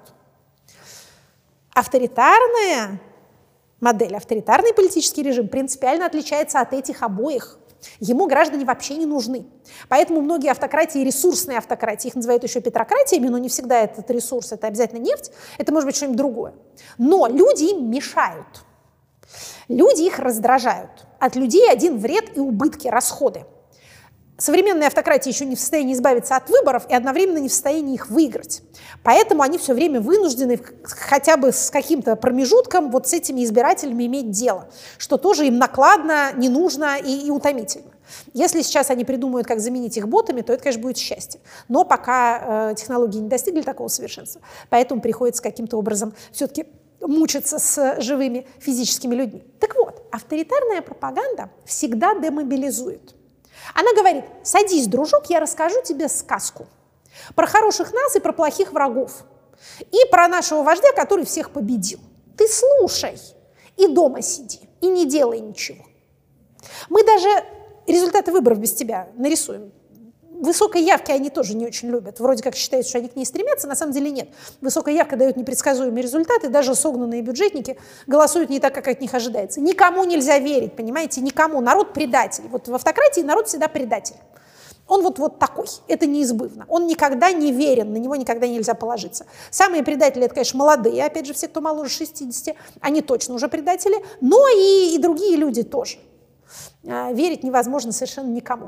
C: Авторитарная модель, авторитарный политический режим принципиально отличается от этих обоих. Ему граждане вообще не нужны. Поэтому многие автократии, ресурсные автократии, их называют еще петрократиями, но не всегда этот ресурс, это обязательно нефть, это может быть что-нибудь другое. Но люди им мешают. Люди их раздражают. От людей один вред и убытки, расходы. Современные автократии еще не в состоянии избавиться от выборов и одновременно не в состоянии их выиграть. Поэтому они все время вынуждены хотя бы с каким-то промежутком вот с этими избирателями иметь дело, что тоже им накладно, не нужно и утомительно. Если сейчас они придумают, как заменить их ботами, то это, конечно, будет счастье. Но пока технологии не достигли такого совершенства, поэтому приходится каким-то образом все-таки мучиться с живыми физическими людьми. Так вот, авторитарная пропаганда всегда демобилизует. Она говорит: садись, дружок, я расскажу тебе сказку про хороших нас и про плохих врагов, и про нашего вождя, который всех победил. Ты слушай и дома сиди, и не делай ничего. Мы даже результаты выборов без тебя нарисуем. Высокой явки они тоже не очень любят. Вроде как считают, что они к ней стремятся, на самом деле нет. Высокая явка дает непредсказуемые результаты, даже согнанные бюджетники голосуют не так, как от них ожидается. Никому нельзя верить, понимаете, никому. Народ предатель. Вот в автократии народ всегда предатель. Он вот такой, это неизбывно. Он никогда не верен, на него никогда нельзя положиться. Самые предатели, это, конечно, молодые, опять же, все, кто моложе 60, они точно уже предатели, но и другие люди тоже. Верить невозможно совершенно никому.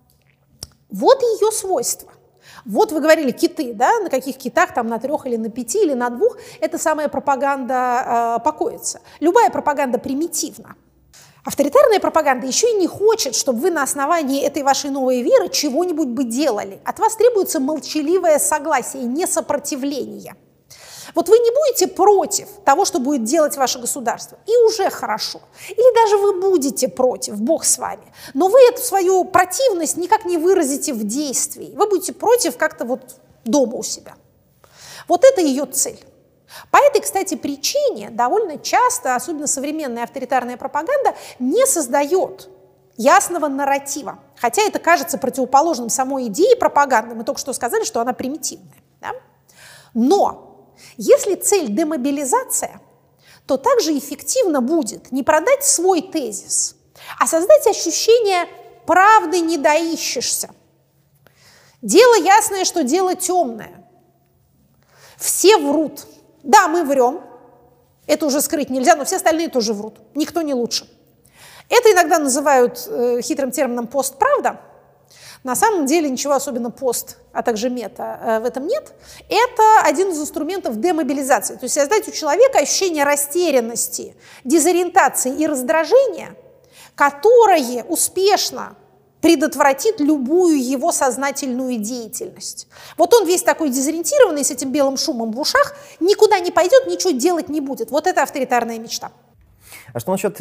C: Вот ее свойства. Вот вы говорили киты, да, на каких китах, там на 3 или на 5 или на 2, эта самая пропаганда покоится. Любая пропаганда примитивна. Авторитарная пропаганда еще и не хочет, чтобы вы на основании этой вашей новой веры чего-нибудь бы делали. От вас требуется молчаливое согласие, не сопротивление. Вот вы не будете против того, что будет делать ваше государство, и уже хорошо. Или даже вы будете против, Бог с вами, но вы эту свою противность никак не выразите в действии. Вы будете против как-то вот дома у себя. Вот это ее цель. По этой, кстати, причине довольно часто, особенно современная авторитарная пропаганда, не создает ясного нарратива. Хотя это кажется противоположным самой идее пропаганды. Мы только что сказали, что она примитивная. Да? Но если цель демобилизация, то также эффективно будет не продать свой тезис, а создать ощущение «правды не доищешься». Дело ясное, что дело темное. Все врут. Да, мы врем, это уже скрыть нельзя, но все остальные тоже врут. Никто не лучше. Это иногда называют хитрым термином «постправда». На самом деле ничего особенно пост, а также мета в этом нет. Это один из инструментов демобилизации. То есть создать у человека ощущение растерянности, дезориентации и раздражения, которое успешно предотвратит любую его сознательную деятельность. Вот он весь такой дезориентированный, с этим белым шумом в ушах, никуда не пойдет, ничего делать не будет. Вот это авторитарная мечта.
B: А что насчет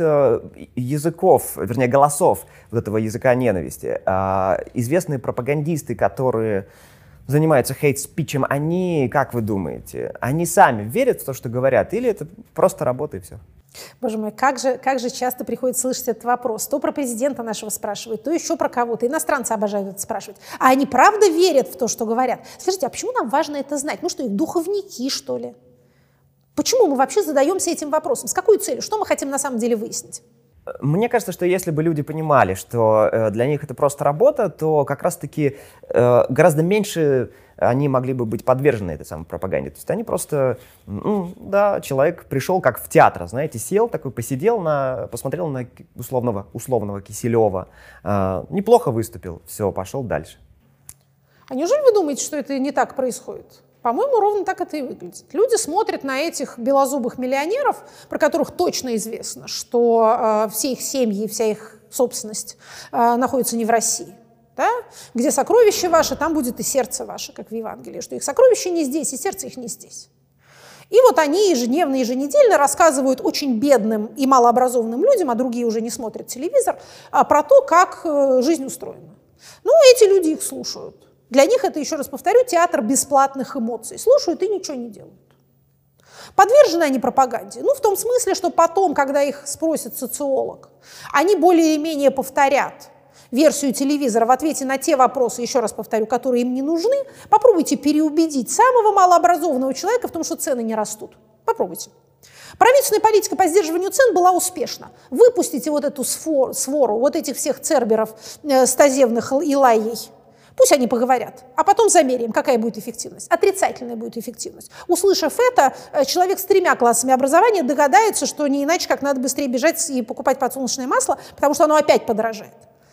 B: языков, вернее, голосов вот этого языка ненависти? Известные пропагандисты, которые занимаются хейт-спичем, они, как вы думаете, они сами верят в то, что говорят, или это просто работа и все?
C: Боже мой, как же часто приходится слышать этот вопрос. То про президента нашего спрашивают, то еще про кого-то. Иностранцы обожают это спрашивать. А они правда верят в то, что говорят? Скажите, а почему нам важно это знать? Ну что, их духовники, что ли? Почему мы вообще задаемся этим вопросом? С какой целью? Что мы хотим на самом деле выяснить?
B: Мне кажется, что если бы люди понимали, что для них это просто работа, то как раз-таки гораздо меньше они могли бы быть подвержены этой самой пропаганде. То есть они просто, да, человек пришел как в театр, знаете, сел такой, посидел, посмотрел на условного Киселева, неплохо выступил, все, пошел дальше.
C: А неужели вы думаете, что это не так происходит? По-моему, ровно так это и выглядит. Люди смотрят на этих белозубых миллионеров, про которых точно известно, что все их семьи, вся их собственность находится не в России. Да? Где сокровище ваше, там будет и сердце ваше, как в Евангелии, что их сокровище не здесь, и сердце их не здесь. И вот они ежедневно, еженедельно рассказывают очень бедным и малообразованным людям, а другие уже не смотрят телевизор, про то, как жизнь устроена. Ну, эти люди их слушают. Для них это, еще раз повторю, театр бесплатных эмоций. Слушают и ничего не делают. Подвержены они пропаганде? Ну, в том смысле, что потом, когда их спросит социолог, они более или менее повторят версию телевизора в ответе на те вопросы, еще раз повторю, которые им не нужны. Попробуйте переубедить самого малообразованного человека в том, что цены не растут. Попробуйте. Правительственная политика по сдерживанию цен была успешна. Выпустите вот эту свору, вот этих всех церберов стазевных и лайей. Пусть они поговорят, а потом замеряем, какая будет эффективность. Отрицательная будет эффективность. Услышав это, человек с 3 классами образования догадается, что не иначе, как надо быстрее бежать и покупать подсолнечное масло, потому что оно опять подорожает.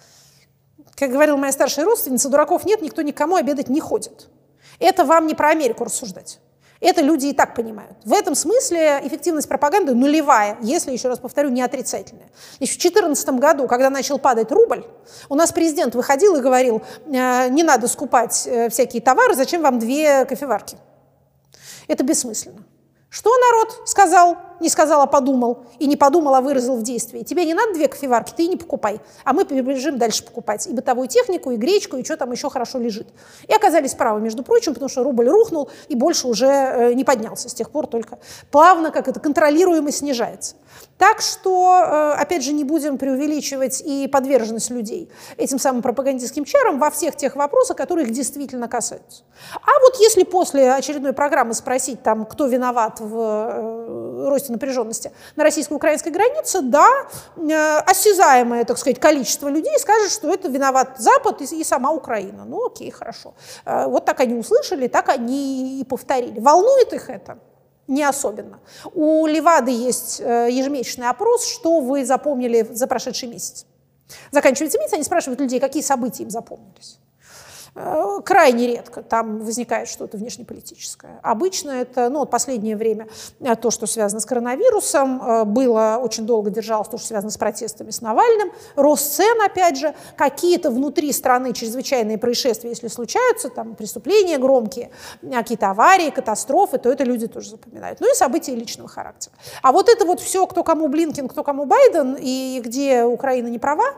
C: Как говорила моя старшая родственница, дураков нет, никто никому обедать не ходит. Это вам не про Америку рассуждать. Это люди и так понимают. В этом смысле эффективность пропаганды нулевая, если, еще раз повторю, не отрицательная. Еще в 2014 году, когда начал падать рубль, у нас президент выходил и говорил, не надо скупать всякие товары, зачем вам 2 кофеварки? Это бессмысленно. Что народ сказал? Не сказал, а подумал. И не подумал, а выразил в действии. Тебе не надо 2 кофеварки, ты и не покупай. А мы побежим дальше покупать. И бытовую технику, и гречку, и что там еще хорошо лежит. И оказались правы, между прочим, потому что рубль рухнул и больше уже не поднялся. С тех пор только плавно, как это, контролируемо снижается. Так что, опять же, не будем преувеличивать и подверженность людей этим самым пропагандистским чарам во всех тех вопросах, которые их действительно касаются. А вот если после очередной программы спросить, там, кто виноват в росте напряженности на российско-украинской границе, да, осязаемое, так сказать, количество людей скажет, что это виноват Запад и сама Украина. Ну, окей, хорошо. Вот так они услышали, так они и повторили. Волнует их это? Не особенно. У Левады есть ежемесячный опрос, что вы запомнили за прошедший месяц. Заканчивается месяц, они спрашивают людей, какие события им запомнились. Крайне редко там возникает что-то внешнеполитическое. Обычно это, ну, вот последнее время то, что связано с коронавирусом, было очень долго держалось то, что связано с протестами с Навальным, рост цен, опять же, какие-то внутри страны чрезвычайные происшествия, если случаются, там преступления громкие, какие-то аварии, катастрофы, то это люди тоже запоминают. Ну и события личного характера. А вот это вот все, кто кому Блинкен, кто кому Байден, и где Украина не права,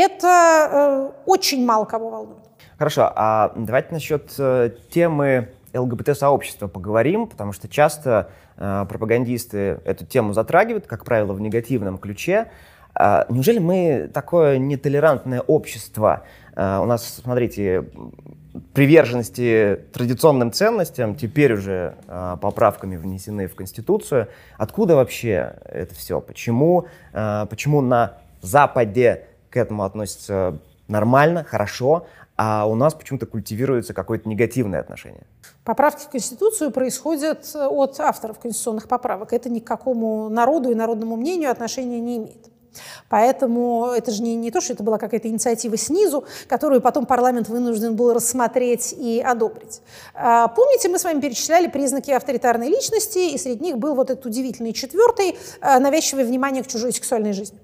C: это очень мало кого волнует.
B: Хорошо, а давайте насчет темы ЛГБТ-сообщества поговорим, потому что часто пропагандисты эту тему затрагивают, как правило, в негативном ключе. Неужели мы такое нетолерантное общество? У нас, смотрите, приверженности традиционным ценностям теперь уже поправками внесены в Конституцию. Откуда вообще это все? Почему на Западе к этому относятся нормально, хорошо, а у нас почему-то культивируется какое-то негативное отношение?
C: Поправки в Конституцию происходят от авторов конституционных поправок. Это ни к какому народу и народному мнению отношения не имеет. Поэтому это же не то, что это была какая-то инициатива снизу, которую потом парламент вынужден был рассмотреть и одобрить. Помните, мы с вами перечисляли признаки авторитарной личности, и среди них был вот этот удивительный 4-й навязчивое внимание к чужой сексуальной жизни.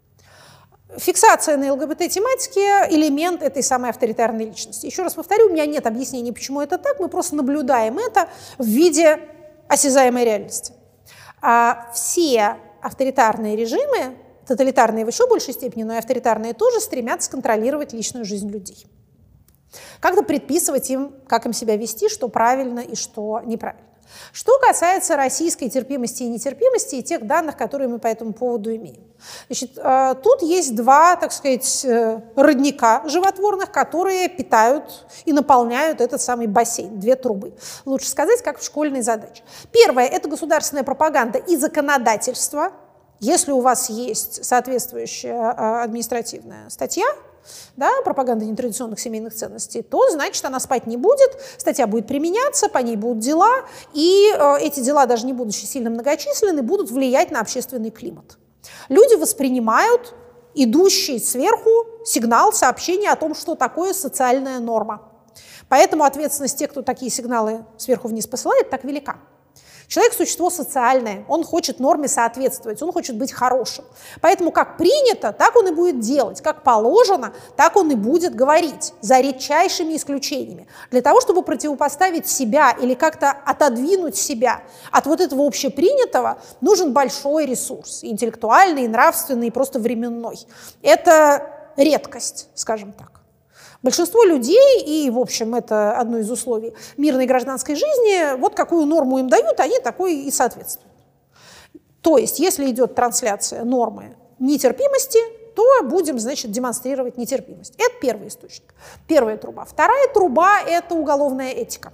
C: Фиксация на ЛГБТ-тематике – элемент этой самой авторитарной личности. Еще раз повторю, у меня нет объяснений, почему это так, мы просто наблюдаем это в виде осязаемой реальности. Все авторитарные режимы, тоталитарные в еще большей степени, но и авторитарные тоже, стремятся контролировать личную жизнь людей. Как-то предписывать им, как им себя вести, что правильно и что неправильно. Что касается российской терпимости и нетерпимости и тех данных, которые мы по этому поводу имеем. Значит, тут есть два, так сказать, родника животворных, которые питают и наполняют этот самый бассейн, две трубы. Лучше сказать, как в школьной задаче. Первое – это государственная пропаганда и законодательство. Если у вас есть соответствующая административная статья, да, пропаганда нетрадиционных семейных ценностей, то, значит, она спать не будет, статья будет применяться, по ней будут дела, и эти дела, даже не будучи сильно многочисленны, будут влиять на общественный климат. Люди воспринимают идущий сверху сигнал, сообщение о том, что такое социальная норма. Поэтому ответственность тех, кто такие сигналы сверху вниз посылает, так велика. Человек – существо социальное, он хочет норме соответствовать, он хочет быть хорошим. Поэтому как принято, так он и будет делать, как положено, так он и будет говорить, за редчайшими исключениями. Для того, чтобы противопоставить себя или как-то отодвинуть себя от вот этого общепринятого, нужен большой ресурс, и интеллектуальный, и нравственный, и просто временной. Это редкость, скажем так. Большинство людей, и, в общем, это одно из условий мирной гражданской жизни, вот какую норму им дают, они такой и соответствуют. То есть, если идет трансляция нормы нетерпимости, то будем, значит, демонстрировать нетерпимость. Это первый источник, первая труба. Вторая труба – это уголовная этика.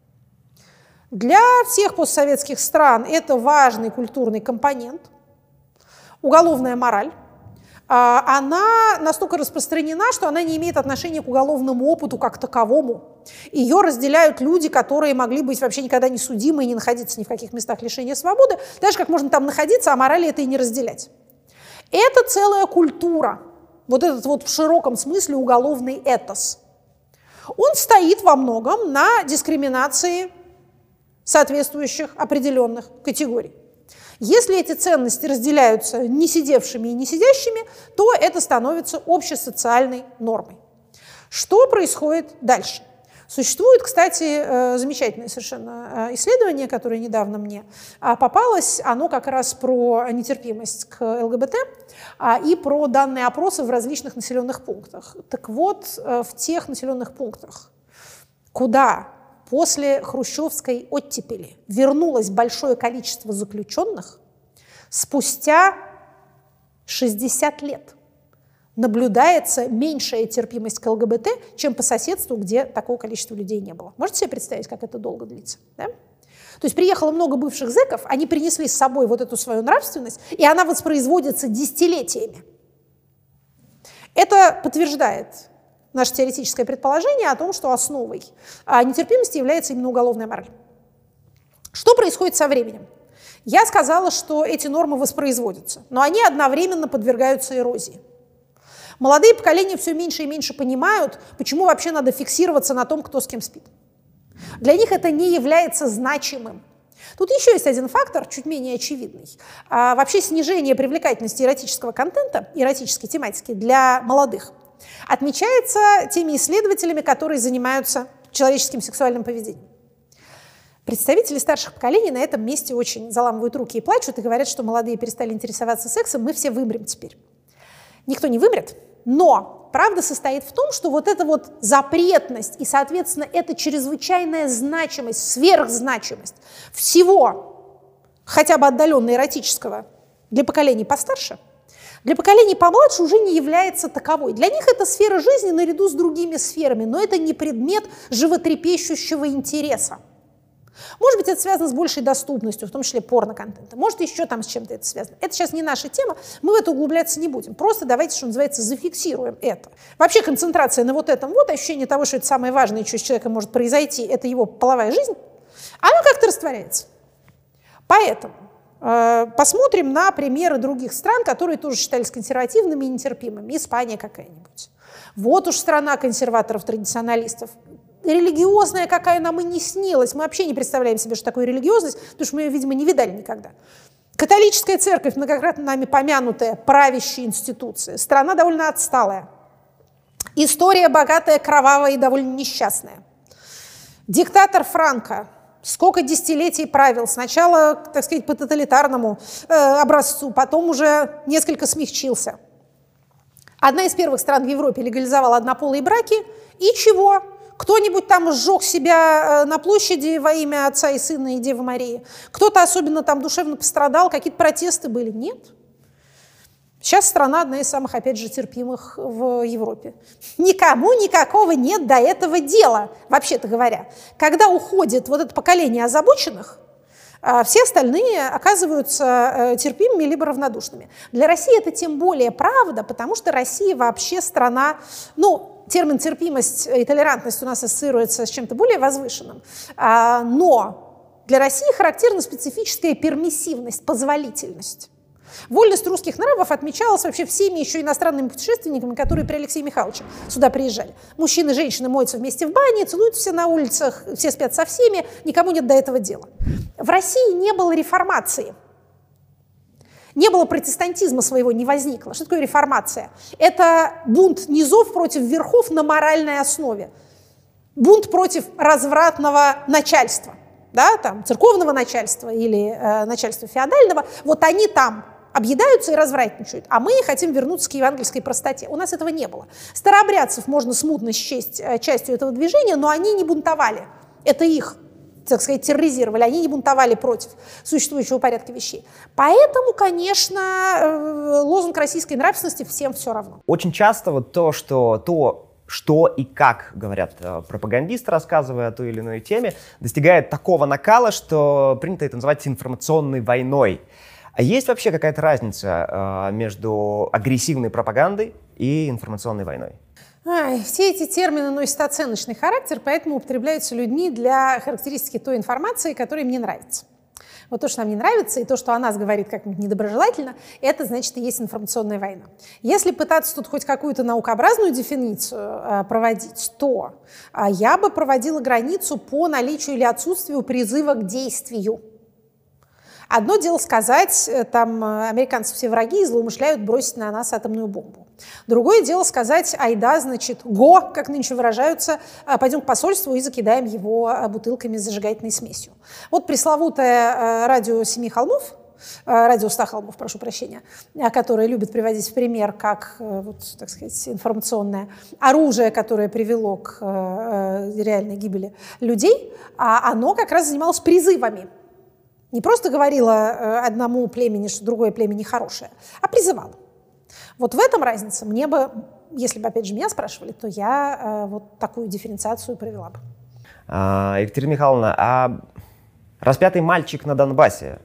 C: Для всех постсоветских стран это важный культурный компонент. Уголовная мораль. Она настолько распространена, что она не имеет отношения к уголовному опыту как таковому. Ее разделяют люди, которые могли быть вообще никогда не судимы и не находиться ни в каких местах лишения свободы, даже как можно там находиться, а морали это и не разделять. Это целая культура, вот этот вот в широком смысле уголовный этос. Он стоит во многом на дискриминации соответствующих определенных категорий. Если эти ценности разделяются не сидевшими и не сидящими, то это становится общесоциальной нормой. Что происходит дальше? Существует, кстати, замечательное совершенно исследование, которое недавно мне попалось. Оно как раз про нетерпимость к ЛГБТ и про данные опроса в различных населенных пунктах. Так вот, в тех населенных пунктах, куда после хрущевской оттепели вернулось большое количество заключенных, спустя 60 лет наблюдается меньшая терпимость к ЛГБТ, чем по соседству, где такого количества людей не было. Можете себе представить, как это долго длится? Да? То есть приехало много бывших зэков, они принесли с собой вот эту свою нравственность, и она воспроизводится десятилетиями. Это подтверждает наше теоретическое предположение о том, что основой нетерпимости является именно уголовная мораль. Что происходит со временем? Я сказала, что эти нормы воспроизводятся, но они одновременно подвергаются эрозии. Молодые поколения все меньше и меньше понимают, почему вообще надо фиксироваться на том, кто с кем спит. Для них это не является значимым. Тут еще есть один фактор, чуть менее очевидный. Вообще снижение привлекательности эротического контента, эротической тематики для молодых отмечается теми исследователями, которые занимаются человеческим сексуальным поведением. Представители старших поколений на этом месте очень заламывают руки и плачут, и говорят, что молодые перестали интересоваться сексом, мы все вымрем теперь. Никто не вымрет, но правда состоит в том, что вот эта вот запретность и, соответственно, эта чрезвычайная значимость, сверхзначимость всего, хотя бы отдаленно эротического, для поколений постарше, для поколений помладше уже не является таковой. Для них это сфера жизни наряду с другими сферами, но это не предмет животрепещущего интереса. Может быть, это связано с большей доступностью, в том числе порно-контента. Может, еще там с чем-то это связано. Это сейчас не наша тема, мы в это углубляться не будем. Просто давайте, что называется, зафиксируем это. Вообще концентрация на вот этом вот, ощущение того, что это самое важное, что с человеком может произойти, это его половая жизнь, она как-то растворяется. Поэтому посмотрим на примеры других стран, которые тоже считались консервативными и нетерпимыми. Испания какая-нибудь. Вот уж страна консерваторов-традиционалистов. Религиозная, какая нам и не снилась. Мы вообще не представляем себе, что такое религиозность, потому что мы ее, видимо, не видали никогда. Католическая церковь, многократно нами помянутая, правящая институция. Страна довольно отсталая. История богатая, кровавая и довольно несчастная. Диктатор Франко, сколько десятилетий правил. Сначала, так сказать, по тоталитарному образцу, потом уже несколько смягчился. Одна из первых стран в Европе легализовала однополые браки. И чего? Кто-нибудь там сжег себя на площади во имя Отца и Сына и Девы Марии? Кто-то особенно там душевно пострадал? Какие-то протесты были? Нет. Сейчас страна одна из самых, опять же, терпимых в Европе. Никому никакого нет до этого дела, вообще-то говоря. Когда уходит вот это поколение озабоченных, все остальные оказываются терпимыми либо равнодушными. Для России это тем более правда, потому что Россия вообще страна, термин терпимость и толерантность у нас ассоциируется с чем-то более возвышенным, но для России характерна специфическая пермиссивность, позволительность. Вольность русских нравов отмечалась вообще всеми еще иностранными путешественниками, которые при Алексее Михайловиче сюда приезжали. Мужчины и женщины моются вместе в бане, целуются все на улицах, все спят со всеми, никому нет до этого дела. В России не было реформации. Не было протестантизма своего, не возникло. Что такое реформация? Это бунт низов против верхов на моральной основе. Бунт против развратного начальства, да, там, церковного начальства или начальства феодального. Вот они там объедаются и развратничают, а мы хотим вернуться к евангельской простоте. У нас этого не было. Старообрядцев можно смутно счесть частью этого движения, но они не бунтовали. Это их, так сказать, терроризировали, они не бунтовали против существующего порядка вещей. Поэтому, конечно, лозунг российской нравственности «всем все равно».
B: Очень часто вот то, что и как говорят пропагандисты, рассказывая о той или иной теме, достигает такого накала, что принято это называть информационной войной. А есть вообще какая-то разница между агрессивной пропагандой и информационной войной?
C: Все эти термины носят оценочный характер, поэтому употребляются людьми для характеристики той информации, которая мне нравится. Вот то, что нам не нравится, и то, что о нас говорит как-нибудь недоброжелательно, это, значит, и есть информационная война. Если пытаться тут хоть какую-то наукообразную дефиницию проводить, то я бы проводила границу по наличию или отсутствию призыва к действию. Одно дело сказать, там, американцы все враги и злоумышляют бросить на нас атомную бомбу. Другое дело сказать, айда, значит, го, как нынче выражаются, пойдем к посольству и закидаем его бутылками с зажигательной смесью. Вот пресловутое радио Семи холмов, радио 100 холмов, прошу прощения, которое любит приводить в пример как, вот, так сказать, информационное оружие, которое привело к реальной гибели людей, оно как раз занималось призывами. Не просто говорила одному племени, что другое племя нехорошее, а призывала. Вот в этом разница. Мне бы, если бы, опять же, меня спрашивали, то я вот такую дифференциацию провела бы.
B: Екатерина Михайловна, а распятый мальчик на Донбассе,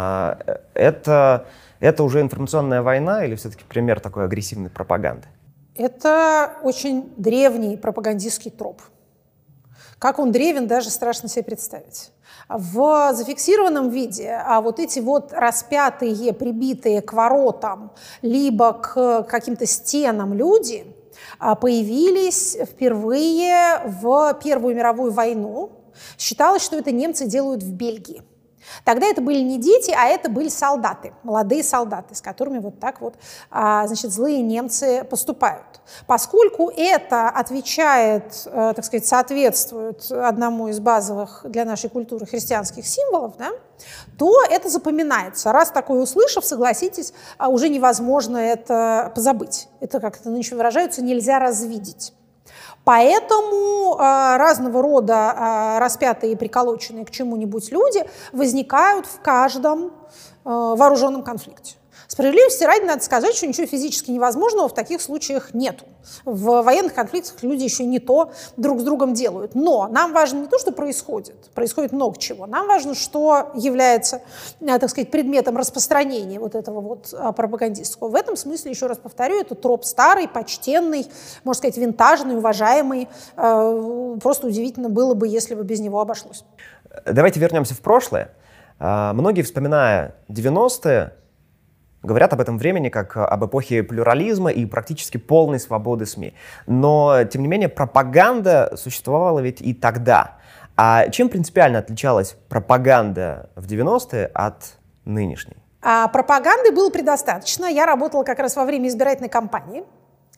B: это уже информационная война или все-таки пример такой агрессивной пропаганды?
C: Это очень древний пропагандистский троп. Как он древен, даже страшно себе представить. В зафиксированном виде вот эти вот распятые, прибитые к воротам, либо к каким-то стенам люди появились впервые в Первую мировую войну. Считалось, что это немцы делают в Бельгии. Тогда это были не дети, а это были солдаты, молодые солдаты, с которыми вот так вот, значит, злые немцы поступают. Поскольку это отвечает, так сказать, соответствует одному из базовых для нашей культуры христианских символов, да, то это запоминается. Раз такое услышав, согласитесь, уже невозможно это позабыть. Это, как это нынче выражаются, нельзя развидеть. Поэтому разного рода распятые и приколоченные к чему-нибудь люди возникают в каждом вооруженном конфликте. Справедливости ради надо сказать, что ничего физически невозможного в таких случаях нету. В военных конфликтах люди еще не то друг с другом делают. Но нам важно не то, что происходит. Происходит много чего. Нам важно, что является, так сказать, предметом распространения вот этого вот пропагандистского. В этом смысле, еще раз повторю, это троп старый, почтенный, можно сказать, винтажный, уважаемый. Просто удивительно было бы, если бы без него обошлось.
B: Давайте вернемся в прошлое. Многие, вспоминая 90-е, говорят об этом времени как об эпохе плюрализма и практически полной свободы СМИ. Но, тем не менее, пропаганда существовала ведь и тогда. А чем принципиально отличалась пропаганда в 90-е от нынешней?
C: Пропаганды было предостаточно. Я работала как раз во время избирательной кампании.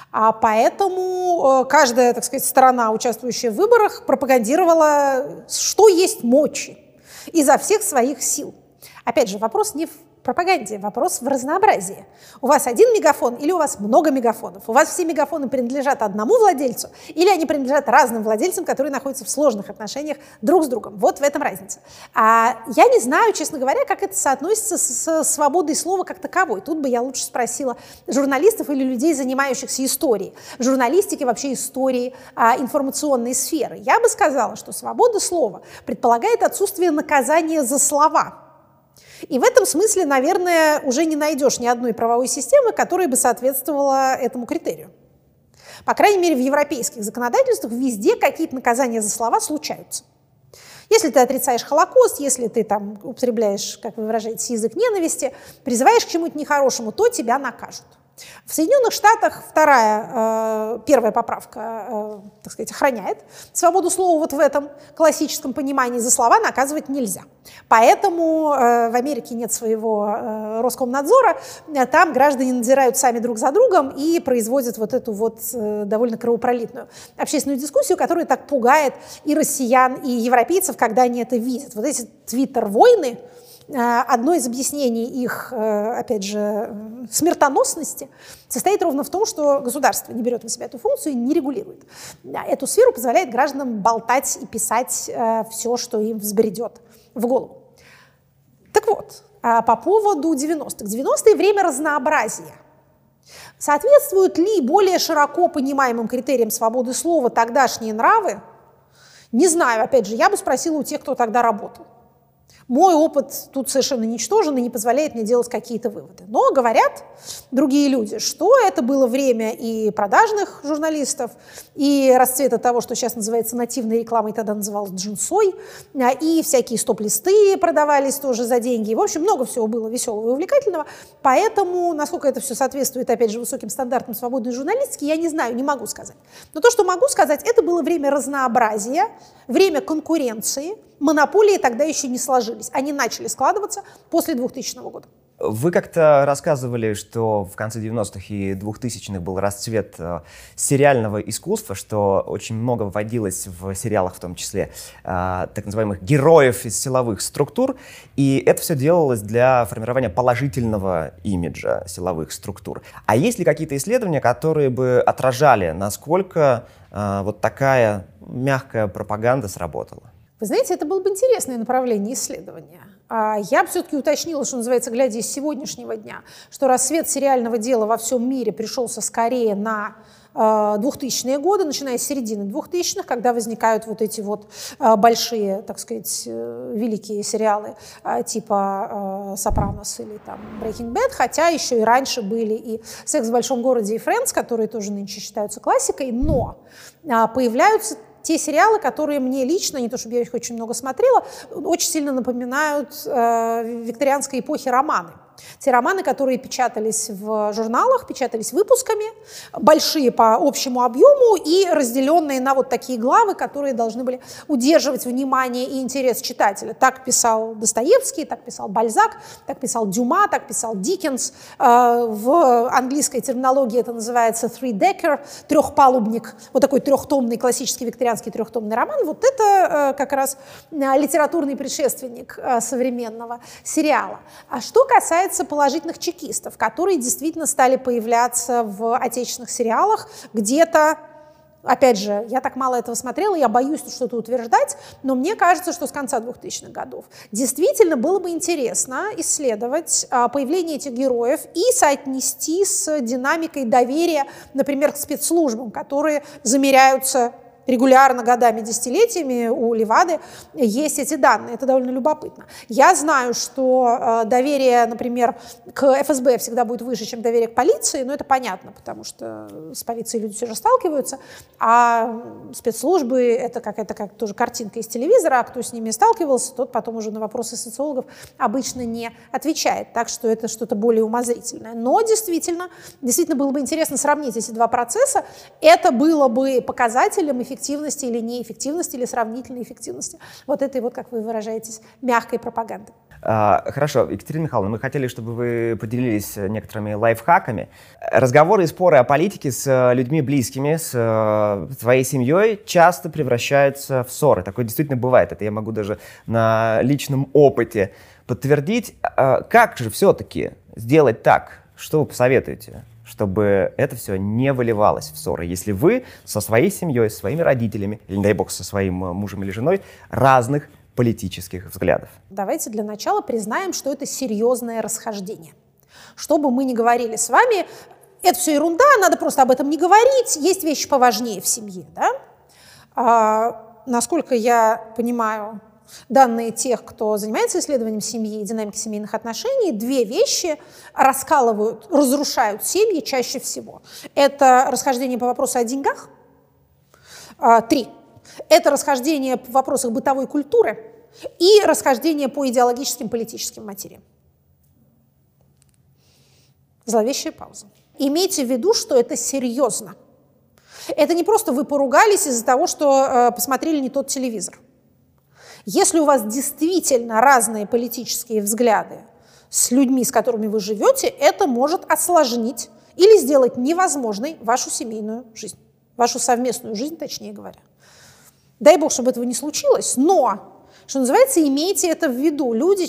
C: Поэтому каждая, так сказать, сторона, участвующая в выборах, пропагандировала, что есть мочи, изо всех своих сил. Опять же, вопрос не в пропаганде, вопрос в разнообразии. У вас один мегафон или у вас много мегафонов? У вас все мегафоны принадлежат одному владельцу или они принадлежат разным владельцам, которые находятся в сложных отношениях друг с другом? Вот в этом разница. Я не знаю, честно говоря, как это соотносится с свободой слова как таковой. Тут бы я лучше спросила журналистов или людей, занимающихся историей, журналистики, вообще истории информационной сферы. Я бы сказала, что свобода слова предполагает отсутствие наказания за слова. И в этом смысле, наверное, уже не найдешь ни одной правовой системы, которая бы соответствовала этому критерию. По крайней мере, в европейских законодательствах везде какие-то наказания за слова случаются. Если ты отрицаешь Холокост, если ты там употребляешь, как вы выражаетесь, язык ненависти, призываешь к чему-то нехорошему, то тебя накажут. В Соединенных Штатах первая поправка, так сказать, охраняет свободу слова вот в этом классическом понимании. За слова наказывать нельзя. Поэтому в Америке нет своего Роскомнадзора, там граждане надзирают сами друг за другом и производят вот эту вот довольно кровопролитную общественную дискуссию, которая так пугает и россиян, и европейцев, когда они это видят. Вот эти твиттер-войны, одно из объяснений их, опять же, смертоносности состоит ровно в том, что государство не берет на себя эту функцию и не регулирует. Эту сферу позволяет гражданам болтать и писать все, что им взбредет в голову. Так вот, по поводу 90-х. 90-е время разнообразия. Соответствуют ли более широко понимаемым критериям свободы слова тогдашние нравы? Не знаю, опять же, я бы спросила у тех, кто тогда работал. Мой опыт тут совершенно ничтожен и не позволяет мне делать какие-то выводы. Но говорят другие люди, что это было время и продажных журналистов, и расцвета того, что сейчас называется нативной рекламой, тогда называлось джинсой, и всякие стоп-листы продавались тоже за деньги. В общем, много всего было веселого и увлекательного. Поэтому, насколько это все соответствует, опять же, высоким стандартам свободной журналистики, я не знаю, не могу сказать. Но то, что могу сказать, это было время разнообразия, время конкуренции. Монополии тогда еще не сложились. Они начали складываться после 2000 года.
B: Вы как-то рассказывали, что в конце 90-х и 2000-х был расцвет сериального искусства, что очень много вводилось в сериалах, в том числе так называемых героев из силовых структур, и это все делалось для формирования положительного имиджа силовых структур. А есть ли какие-то исследования, которые бы отражали, насколько вот такая мягкая пропаганда сработала?
C: Вы знаете, это было бы интересное направление исследования. Я бы все-таки уточнила, что называется, глядя из сегодняшнего дня, что рассвет сериального дела во всем мире пришелся скорее на 2000-е годы, начиная с середины 2000-х, когда возникают вот эти вот большие, так сказать, великие сериалы типа «Сопранос» или там «Breaking Bad», хотя еще и раньше были и «Секс в большом городе» и «Френдс», которые тоже нынче считаются классикой, но появляются те сериалы, которые мне лично, не то чтобы я их очень много смотрела, очень сильно напоминают викторианской эпохи романы. Те романы, которые печатались в журналах, печатались выпусками, большие по общему объему и разделенные на вот такие главы, которые должны были удерживать внимание и интерес читателя. Так писал Достоевский, так писал Бальзак, так писал Дюма, так писал Диккенс. В английской терминологии это называется three-decker, трехпалубник, вот такой трехтомный, классический викторианский трехтомный роман. Вот это как раз литературный предшественник современного сериала. А что касается положительных чекистов, которые действительно стали появляться в отечественных сериалах где-то, опять же, я так мало этого смотрела, я боюсь что-то утверждать, но мне кажется, что с конца 2000-х годов действительно было бы интересно исследовать появление этих героев и соотнести с динамикой доверия, например, к спецслужбам, которые замеряются регулярно, годами, десятилетиями. У Левады есть эти данные. Это довольно любопытно. Я знаю, что доверие, например, к ФСБ всегда будет выше, чем доверие к полиции, но это понятно, потому что с полицией люди все же сталкиваются, а спецслужбы — это как тоже картинка из телевизора, а кто с ними сталкивался, тот потом уже на вопросы социологов обычно не отвечает, так что это что-то более умозрительное. Но действительно было бы интересно сравнить эти два процесса. Это было бы показателем эффективности или неэффективности, или сравнительной эффективности вот этой вот, как вы выражаетесь, мягкой пропаганды.
B: Хорошо, Екатерина Михайловна, мы хотели, чтобы вы поделились некоторыми лайфхаками. Разговоры и споры о политике с людьми близкими, с твоей семьей часто превращаются в ссоры. Такое действительно бывает. Это я могу даже на личном опыте подтвердить. Как же все-таки сделать так? Что вы посоветуете, чтобы это все не выливалось в ссоры, если вы со своей семьей, со своими родителями, или, не дай бог, со своим мужем или женой разных политических взглядов?
C: Давайте для начала признаем, что это серьезное расхождение. Что бы мы ни говорили с вами, это все ерунда, надо просто об этом не говорить, есть вещи поважнее в семье. Да? Насколько я понимаю данные тех, кто занимается исследованием семьи и динамики семейных отношений, две вещи раскалывают, разрушают семьи чаще всего. Это расхождение по вопросу о деньгах. 3. Это расхождение в вопросах бытовой культуры и расхождение по идеологическим политическим материям. Зловещая пауза. Имейте в виду, что это серьезно. Это не просто вы поругались из-за того, что посмотрели не тот телевизор. Если у вас действительно разные политические взгляды с людьми, с которыми вы живете, это может осложнить или сделать невозможной вашу семейную жизнь, вашу совместную жизнь, точнее говоря. Дай бог, чтобы этого не случилось, но, что называется, имейте это в виду. Люди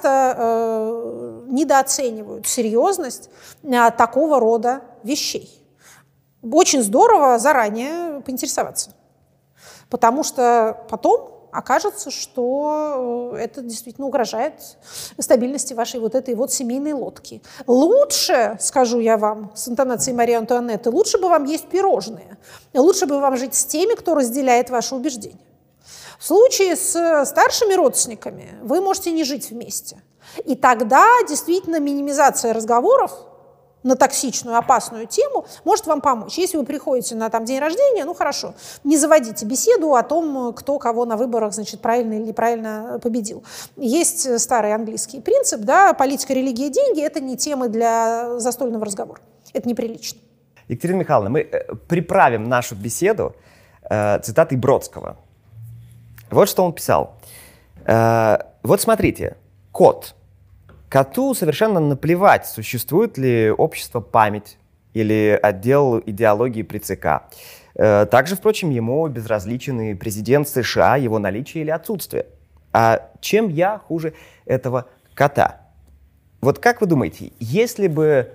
C: часто недооценивают серьезность такого рода вещей. Очень здорово заранее поинтересоваться, потому что потом окажется, что это действительно угрожает стабильности вашей вот этой вот семейной лодки. Лучше, скажу я вам с интонацией Марии Антуанетты, лучше бы вам есть пирожные, лучше бы вам жить с теми, кто разделяет ваши убеждения. В случае с старшими родственниками вы можете не жить вместе. И тогда действительно минимизация разговоров на токсичную, опасную тему может вам помочь. Если вы приходите на день рождения, ну хорошо, не заводите беседу о том, кто кого на выборах, значит, правильно или неправильно победил. Есть старый английский принцип, да, политика, религия, деньги – это не темы для застольного разговора. Это неприлично.
B: Екатерина Михайловна, мы приправим нашу беседу цитатой Бродского. Вот что он писал. Вот смотрите, кот. Коту совершенно наплевать, существует ли общество «Память» или отдел идеологии при ЦК. Также, впрочем, ему безразличен и президент США, его наличие или отсутствие. А чем я хуже этого кота? Вот как вы думаете, если бы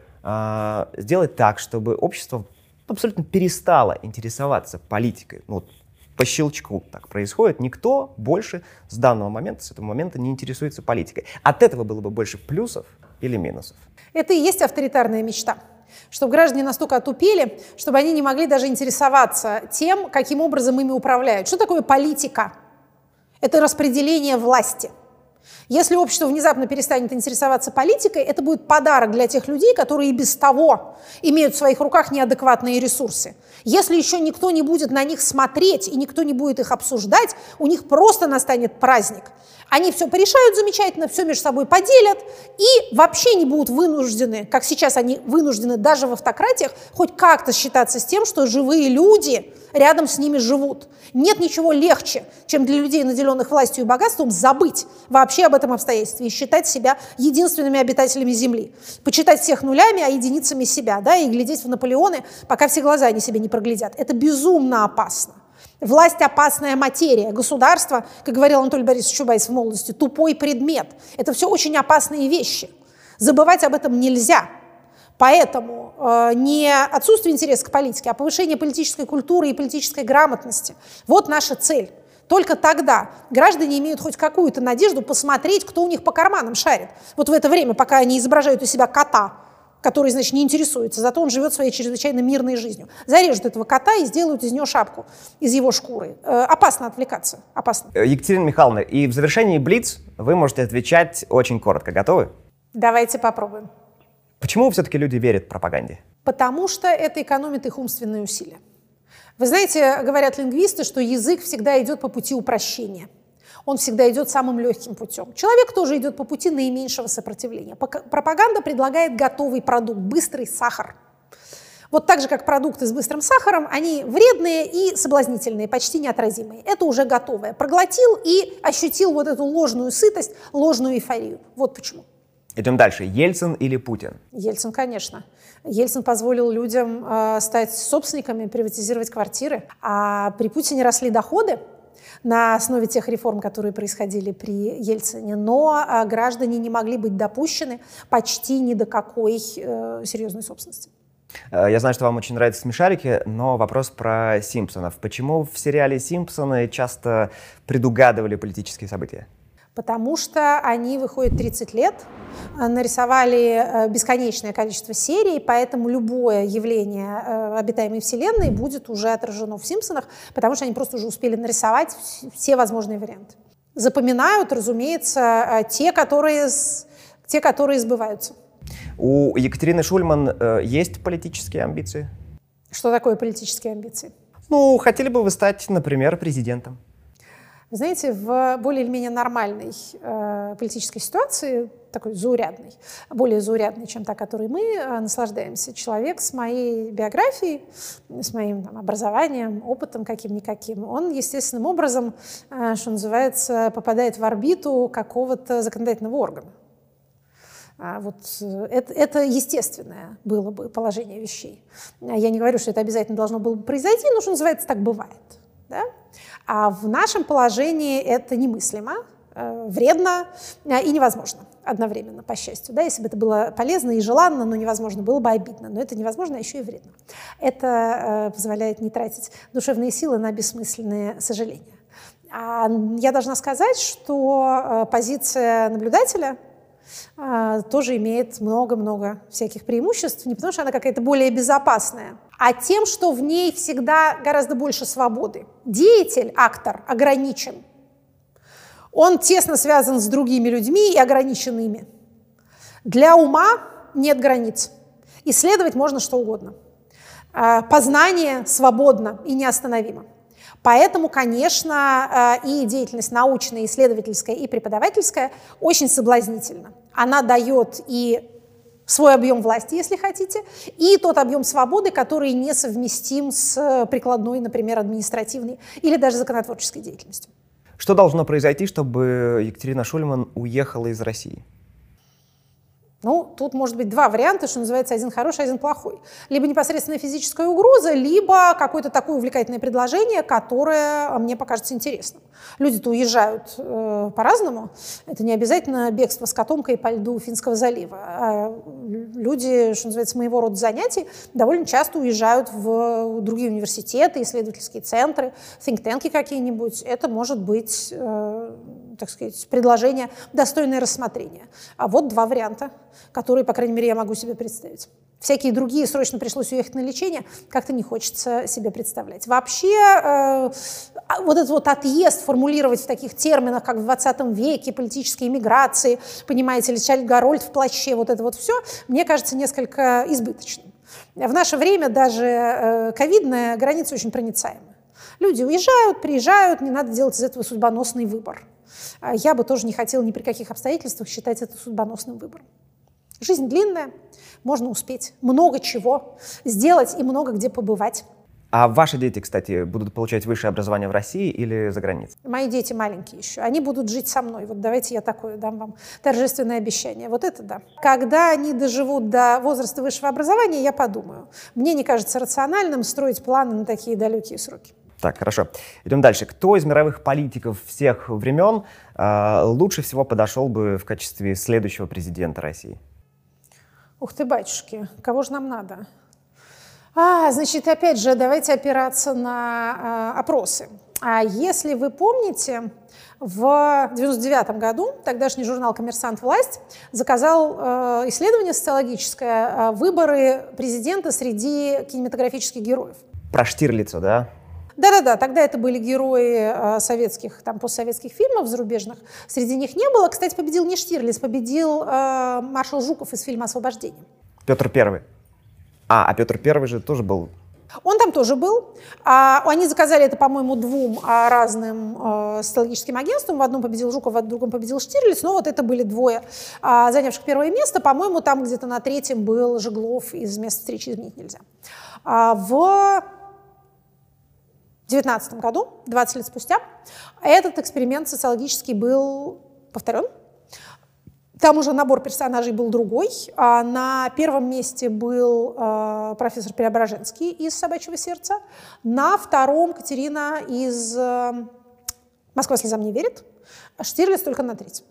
B: сделать так, чтобы общество абсолютно перестало интересоваться политикой, ну, по щелчку так происходит, никто больше с данного момента, с этого момента не интересуется политикой. От этого было бы больше плюсов или минусов? Это и есть авторитарная мечта. Чтобы граждане настолько отупели, чтобы они не могли даже интересоваться тем, каким образом ими управляют. Что такое политика? Это распределение власти. Если общество внезапно перестанет интересоваться политикой, это будет подарок для тех людей, которые и без того имеют в своих руках неадекватные ресурсы. Если еще никто не будет на них смотреть и никто не будет их обсуждать, у них просто настанет праздник. Они все порешают замечательно, все между собой поделят и вообще не будут вынуждены, как сейчас они вынуждены даже в автократиях, хоть как-то считаться с тем, что живые люди рядом с ними живут. Нет ничего легче, чем для людей, наделенных властью и богатством, забыть вообще об этом обстоятельстве и считать себя единственными обитателями Земли. Почитать всех нулями, а единицами себя, да, и глядеть в Наполеоны, пока все глаза они себе не проглядят. Это безумно опасно. Власть – опасная материя. Государство, как говорил Анатолий Борисович Чубайс в молодости, тупой предмет. Это все очень опасные вещи. Забывать об этом нельзя. Поэтому не отсутствие интереса к политике, а повышение политической культуры и политической грамотности – вот наша цель. Только тогда граждане имеют хоть какую-то надежду посмотреть, кто у них по карманам шарит. Вот в это время, пока они изображают у себя кота, который, значит, не интересуется, зато он живет своей чрезвычайно мирной жизнью. Зарежут этого кота и сделают из него шапку, из его шкуры. Опасно отвлекаться, опасно. Екатерина Михайловна, и в завершении Блиц вы можете отвечать очень коротко. Готовы? Давайте попробуем. Почему все-таки люди верят пропаганде? Потому что это экономит их умственные усилия. Вы знаете, говорят лингвисты, что язык всегда идет по пути упрощения. Он всегда идет самым легким путем. Человек тоже идет по пути наименьшего сопротивления. Пропаганда предлагает готовый продукт, быстрый сахар.
C: Вот так же, как продукты с быстрым сахаром, они вредные и соблазнительные, почти неотразимые. Это уже готовое. Проглотил и ощутил вот эту ложную сытость, ложную эйфорию. Вот почему.
B: Идем дальше. Ельцин или Путин?
C: Ельцин, конечно. Ельцин позволил людям стать собственниками, приватизировать квартиры. А при Путине росли доходы на основе тех реформ, которые происходили при Ельцине. Но граждане не могли быть допущены почти ни до какой серьезной собственности.
B: Я знаю, что вам очень нравятся смешарики, но вопрос про Симпсонов. Почему в сериале «Симпсоны» часто предугадывали политические события?
C: Потому что они выходят 30 лет, нарисовали бесконечное количество серий, поэтому любое явление обитаемой вселенной будет уже отражено в «Симпсонах», потому что они просто уже успели нарисовать все возможные варианты. Запоминают, разумеется, те, которые сбываются.
B: У Екатерины Шульман есть политические амбиции?
C: Что такое политические амбиции?
B: Ну, хотели бы вы стать, например, президентом?
C: Вы знаете, в более или менее нормальной политической ситуации, такой заурядной, более заурядной, чем та, которой мы наслаждаемся, человек с моей биографией, с моим образованием, опытом каким-никаким, он естественным образом, что называется, попадает в орбиту какого-то законодательного органа. Вот это естественное было бы положение вещей. Я не говорю, что это обязательно должно было бы произойти, но, что называется, так бывает. Да? А в нашем положении это немыслимо, вредно и невозможно одновременно, по счастью. Да? Если бы это было полезно и желанно, но невозможно, было бы обидно. Но это невозможно, а еще и вредно. Это позволяет не тратить душевные силы на бессмысленные сожаления. Я должна сказать, что позиция наблюдателя тоже имеет много-много всяких преимуществ, не потому что она какая-то более безопасная, а тем, что в ней всегда гораздо больше свободы. Деятель, актор, ограничен. Он тесно связан с другими людьми и ограничен ими. Для ума нет границ. Исследовать можно что угодно. Познание свободно и неостановимо. Поэтому, конечно, и деятельность научная, исследовательская и преподавательская очень соблазнительна. Она дает и свой объем власти, если хотите, и тот объем свободы, который несовместим с прикладной, например, административной или даже законотворческой деятельностью.
B: Что должно произойти, чтобы Екатерина Шульман уехала из России?
C: Ну, тут может быть два варианта, что называется, один хороший, один плохой. Либо непосредственная физическая угроза, либо какое-то такое увлекательное предложение, которое мне покажется интересным. Люди-то уезжают по-разному. Это не обязательно бегство с котомкой по льду Финского залива. Люди, что называется, моего рода занятий довольно часто уезжают в другие университеты, исследовательские центры, think-танки какие-нибудь. Это может быть, так сказать, предложение, достойное рассмотрения. А вот два варианта, которые, по крайней мере, я могу себе представить. Всякие другие, срочно пришлось уехать на лечение, как-то не хочется себе представлять. Вообще, вот этот вот отъезд формулировать в таких терминах, как в 20 веке, политические миграции, понимаете, ли, Чарльз Гарольд в плаще, вот это вот все, мне кажется несколько избыточным. В наше время даже ковидная граница очень проницаема. Люди уезжают, приезжают, не надо делать из этого судьбоносный выбор. Я бы тоже не хотела ни при каких обстоятельствах считать это судьбоносным выбором. Жизнь длинная, можно успеть много чего сделать и много где побывать.
B: А ваши дети, кстати, будут получать высшее образование в России или за границей?
C: Мои дети маленькие еще, они будут жить со мной. Вот давайте я такое дам вам торжественное обещание. Вот это да. Когда они доживут до возраста высшего образования, я подумаю. Мне не кажется рациональным строить планы на такие далекие сроки.
B: Так, хорошо. Идем дальше. Кто из мировых политиков всех времен лучше всего подошел бы в качестве следующего президента России?
C: Ух ты, батюшки, кого же нам надо? Значит, опять же, давайте опираться на опросы. Если вы помните, в 1999 году тогдашний журнал «Коммерсант. Власть» заказал исследование социологическое «Выборы президента среди кинематографических героев».
B: Про Штирлица, да?
C: Да-да-да, тогда это были герои советских, постсоветских фильмов зарубежных. Среди них не было. Кстати, победил не Штирлиц, победил маршал Жуков из фильма «Освобождение».
B: Петр Первый. А Петр Первый же тоже был
C: Он там тоже был. Они заказали это, по-моему, 2 разным социологическим агентствам. В одном победил Жуков, в другом победил Штирлиц. Но вот это были 2 занявших первое место. По-моему, там где-то на 3-м был Жеглов из «Места встречи изменить нельзя». В 2019 году, 20 лет спустя, этот эксперимент социологический был повторен. Там уже набор персонажей был другой. На первом месте был профессор Преображенский из «Собачьего сердца». На втором Катерина из «Москва слезам не верит». Штирлиц только на 3-м.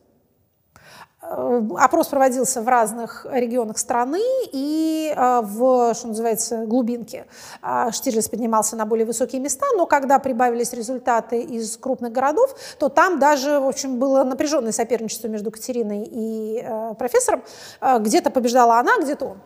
C: Опрос проводился в разных регионах страны, и в, что называется, глубинке Штирлиц поднимался на более высокие места, но когда прибавились результаты из крупных городов, то там даже, в общем, было напряженное соперничество между Катериной и профессором. Где-то побеждала она, где-то он.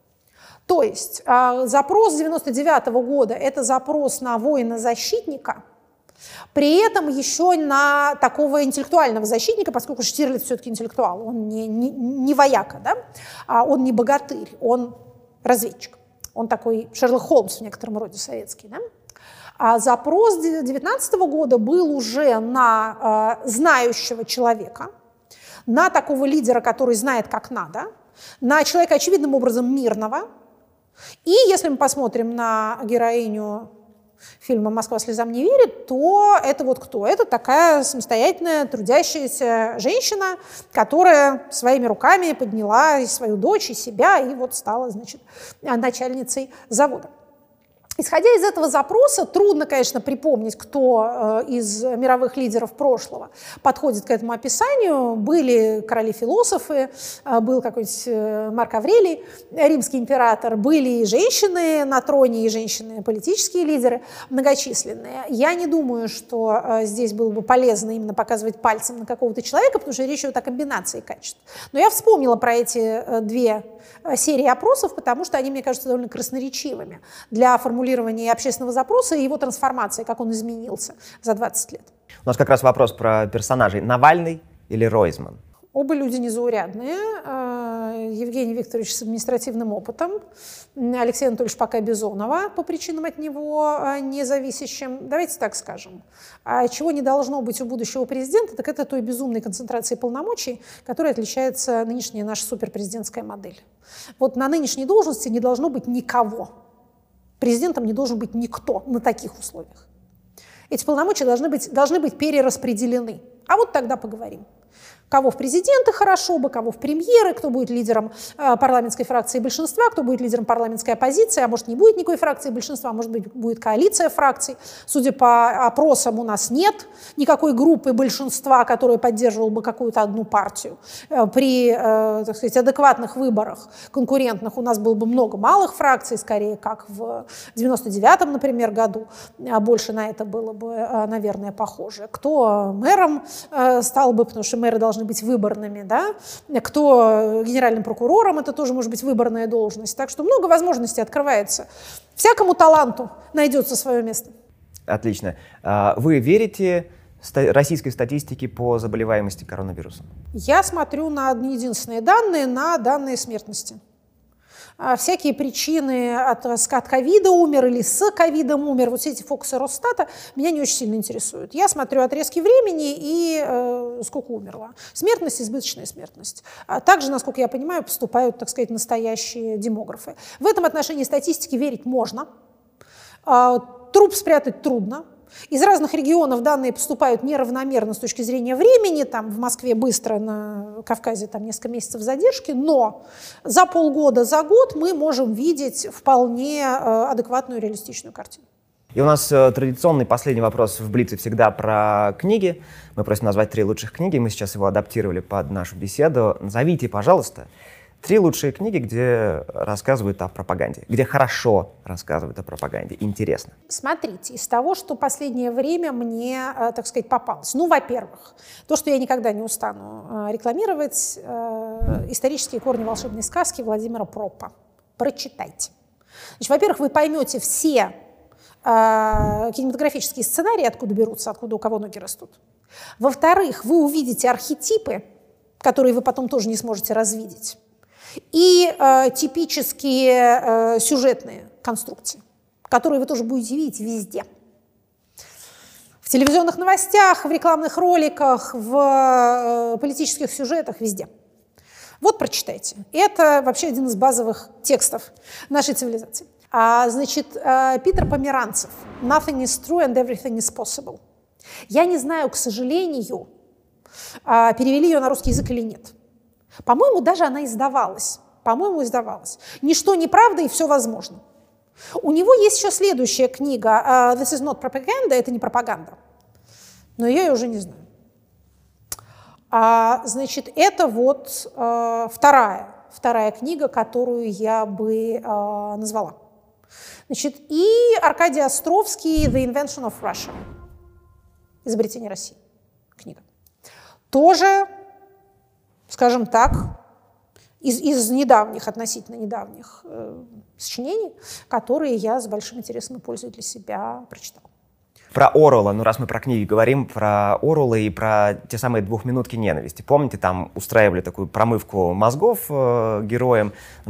C: То есть запрос 1999 года – это запрос на воина-защитника, при этом еще на такого интеллектуального защитника, поскольку Штирлиц все-таки интеллектуал, он не вояка, да? Он не богатырь, он разведчик. Он такой Шерлок Холмс в некотором роде советский. Да? А запрос 2019 года был уже на знающего человека, на такого лидера, который знает, как надо, на человека очевидным образом мирного. И если мы посмотрим на героиню фильма «Москва слезам не верит», то это вот кто? Это такая самостоятельная, трудящаяся женщина, которая своими руками подняла и свою дочь, и себя, и вот стала, значит, начальницей завода. Исходя из этого запроса, трудно, конечно, припомнить, кто из мировых лидеров прошлого подходит к этому описанию. Были короли-философы, был какой-нибудь Марк Аврелий, римский император, были и женщины на троне, и женщины-политические лидеры многочисленные. Я не думаю, что здесь было бы полезно именно показывать пальцем на какого-то человека, потому что речь идет о комбинации качеств. Но я вспомнила про эти 2 серии опросов, потому что они, мне кажутся, довольно красноречивыми для формулирования общественного запроса и его трансформации, как он изменился за 20 лет.
B: У нас как раз вопрос про персонажей. Навальный или Ройзман?
C: Оба люди незаурядные. Евгений Викторович с административным опытом, Алексей Анатольевич пока Бизонова по причинам от него независящим. Давайте так скажем. Чего не должно быть у будущего президента, так это той безумной концентрации полномочий, которой отличается нынешняя наша суперпрезидентская модель. Вот на нынешней должности не должно быть никого. Президентом не должен быть никто на таких условиях. Эти полномочия должны быть перераспределены. А вот тогда поговорим. Кого в президенты хорошо бы, кого в премьеры, кто будет лидером парламентской фракции большинства, кто будет лидером парламентской оппозиции, а может не будет никакой фракции большинства, может быть будет коалиция фракций. Судя по опросам, у нас нет никакой группы большинства, которая поддерживала бы какую-то одну партию. При, так сказать, адекватных выборах конкурентных у нас было бы много малых фракций, скорее как в 99-м, например, году. Больше на это было бы, наверное, похоже. Кто мэром стал бы, потому что мэры должны быть выборными, да? Кто генеральным прокурором, это тоже может быть выборная должность. Так что много возможностей открывается. Всякому таланту найдется свое место.
B: Отлично. Вы верите российской статистике по заболеваемости коронавирусом?
C: Я смотрю на одни единственные данные, на данные смертности. Всякие причины от ковида умер или с ковидом умер, вот все эти фокусы Росстата меня не очень сильно интересуют. Я смотрю отрезки времени и сколько умерло. Смертность, избыточная смертность. Также, насколько я понимаю, поступают, так сказать, настоящие демографы. В этом отношении статистике верить можно. Труп спрятать трудно. Из разных регионов данные поступают неравномерно с точки зрения времени. Там в Москве быстро, на Кавказе там несколько месяцев задержки. Но за полгода, за год мы можем видеть вполне адекватную реалистичную картину.
B: И у нас традиционный последний вопрос в Блице всегда про книги. Мы просим назвать 3 лучших книги. Мы сейчас его адаптировали под нашу беседу. Назовите, пожалуйста, 3 лучшие книги, где рассказывают о пропаганде, где хорошо рассказывают о пропаганде, интересно.
C: Смотрите, из того, что последнее время мне, так сказать, попалось. Ну, во-первых, то, что я никогда не устану рекламировать, исторические корни волшебной сказки Владимира Пропа. Прочитайте. Значит, во-первых, вы поймете все кинематографические сценарии, откуда берутся, откуда у кого ноги растут. Во-вторых, вы увидите архетипы, которые вы потом тоже не сможете развидеть. И типические сюжетные конструкции, которые вы тоже будете видеть везде. В телевизионных новостях, в рекламных роликах, в политических сюжетах, везде. Вот прочитайте. Это вообще один из базовых текстов нашей цивилизации. Значит, Питер Померанцев. «Nothing is true and everything is possible». Я не знаю, к сожалению, перевели ее на русский язык или нет. По-моему, даже она издавалась. «Ничто не правда и все возможно». У него есть еще следующая книга «This is not propaganda», это не пропаганда, но я ее уже не знаю. Значит, это вот вторая книга, которую я бы назвала. Значит, и Аркадий Островский «The Invention of Russia», «Изобретение России», книга. Тоже, скажем так, из недавних, относительно недавних сочинений, которые я с большим интересом и пользой для себя прочитала.
B: Про Оруэлла, ну раз мы про книги говорим, про Оруэлла и про те самые двухминутки ненависти. Помните, там устраивали такую промывку мозгов героям,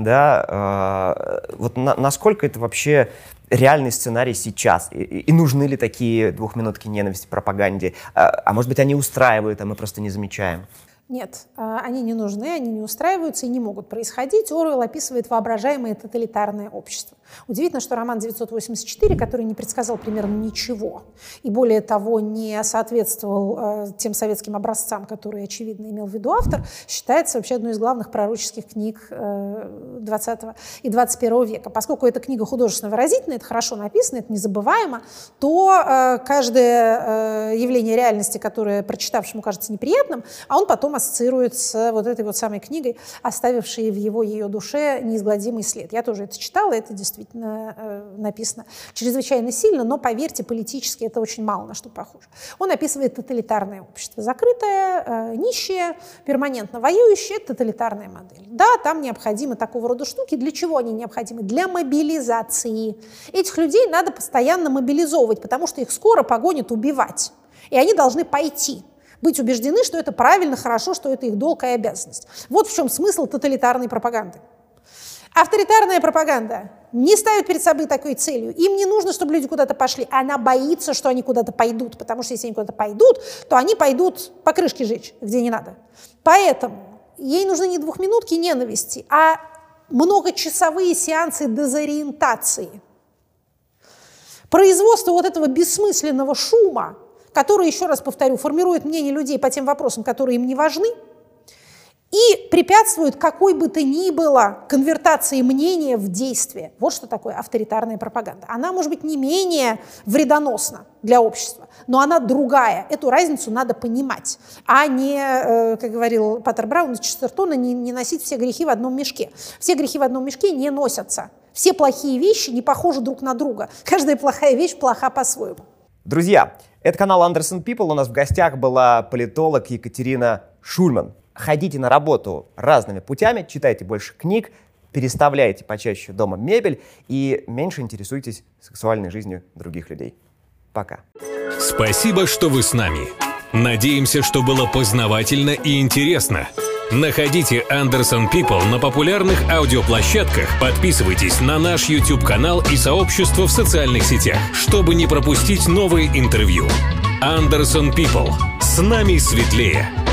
B: да? Вот насколько это вообще реальный сценарий сейчас? И нужны ли такие двухминутки ненависти пропаганде? А может быть, они устраивают, а мы просто не замечаем?
C: Нет, они не нужны, они не устраиваются и не могут происходить. Оруэлл описывает воображаемое тоталитарное общество. Удивительно, что роман «984», который не предсказал примерно ничего, и более того, не соответствовал тем советским образцам, которые, очевидно, имел в виду автор, считается вообще одной из главных пророческих книг 20 и 21 века. Поскольку эта книга художественно выразительная, это хорошо написано, это незабываемо, то каждое явление реальности, которое прочитавшему кажется неприятным, а он потом ассоциирует с вот этой вот самой книгой, оставившей в ее душе неизгладимый след. Я тоже это читала, это действительно написано чрезвычайно сильно, но, поверьте, политически это очень мало на что похоже. Он описывает тоталитарное общество. Закрытое, нищее, перманентно воюющее, тоталитарная модель. Да, там необходимы такого рода штуки. Для чего они необходимы? Для мобилизации. Этих людей надо постоянно мобилизовывать, потому что их скоро погонят убивать. И они должны пойти. Быть убеждены, что это правильно, хорошо, что это их долг и обязанность. Вот в чем смысл тоталитарной пропаганды. Авторитарная пропаганда не ставит перед собой такой целью. Им не нужно, чтобы люди куда-то пошли. Она боится, что они куда-то пойдут, потому что если они куда-то пойдут, то они пойдут покрышки жечь, где не надо. Поэтому ей нужны не двухминутки ненависти, а многочасовые сеансы дезориентации. Производство вот этого бессмысленного шума, который, еще раз повторю, формирует мнение людей по тем вопросам, которые им не важны, и препятствует какой бы то ни было конвертации мнения в действие. Вот что такое авторитарная пропаганда. Она может быть не менее вредоносна для общества, но она другая. Эту разницу надо понимать, а не, как говорил Паттер Браун из Честертона, не носить все грехи в одном мешке. Все грехи в одном мешке не носятся. Все плохие вещи не похожи друг на друга. Каждая плохая вещь плоха по-своему.
B: Друзья, это канал Anderson People. У нас в гостях была политолог Екатерина Шульман. Ходите на работу разными путями, читайте больше книг, переставляйте почаще дома мебель и меньше интересуйтесь сексуальной жизнью других людей. Пока.
A: Спасибо, что вы с нами. Надеемся, что было познавательно и интересно. Находите Anderson People на популярных аудиоплощадках, подписывайтесь на наш YouTube-канал и сообщество в социальных сетях, чтобы не пропустить новые интервью. Anderson People. С нами светлее.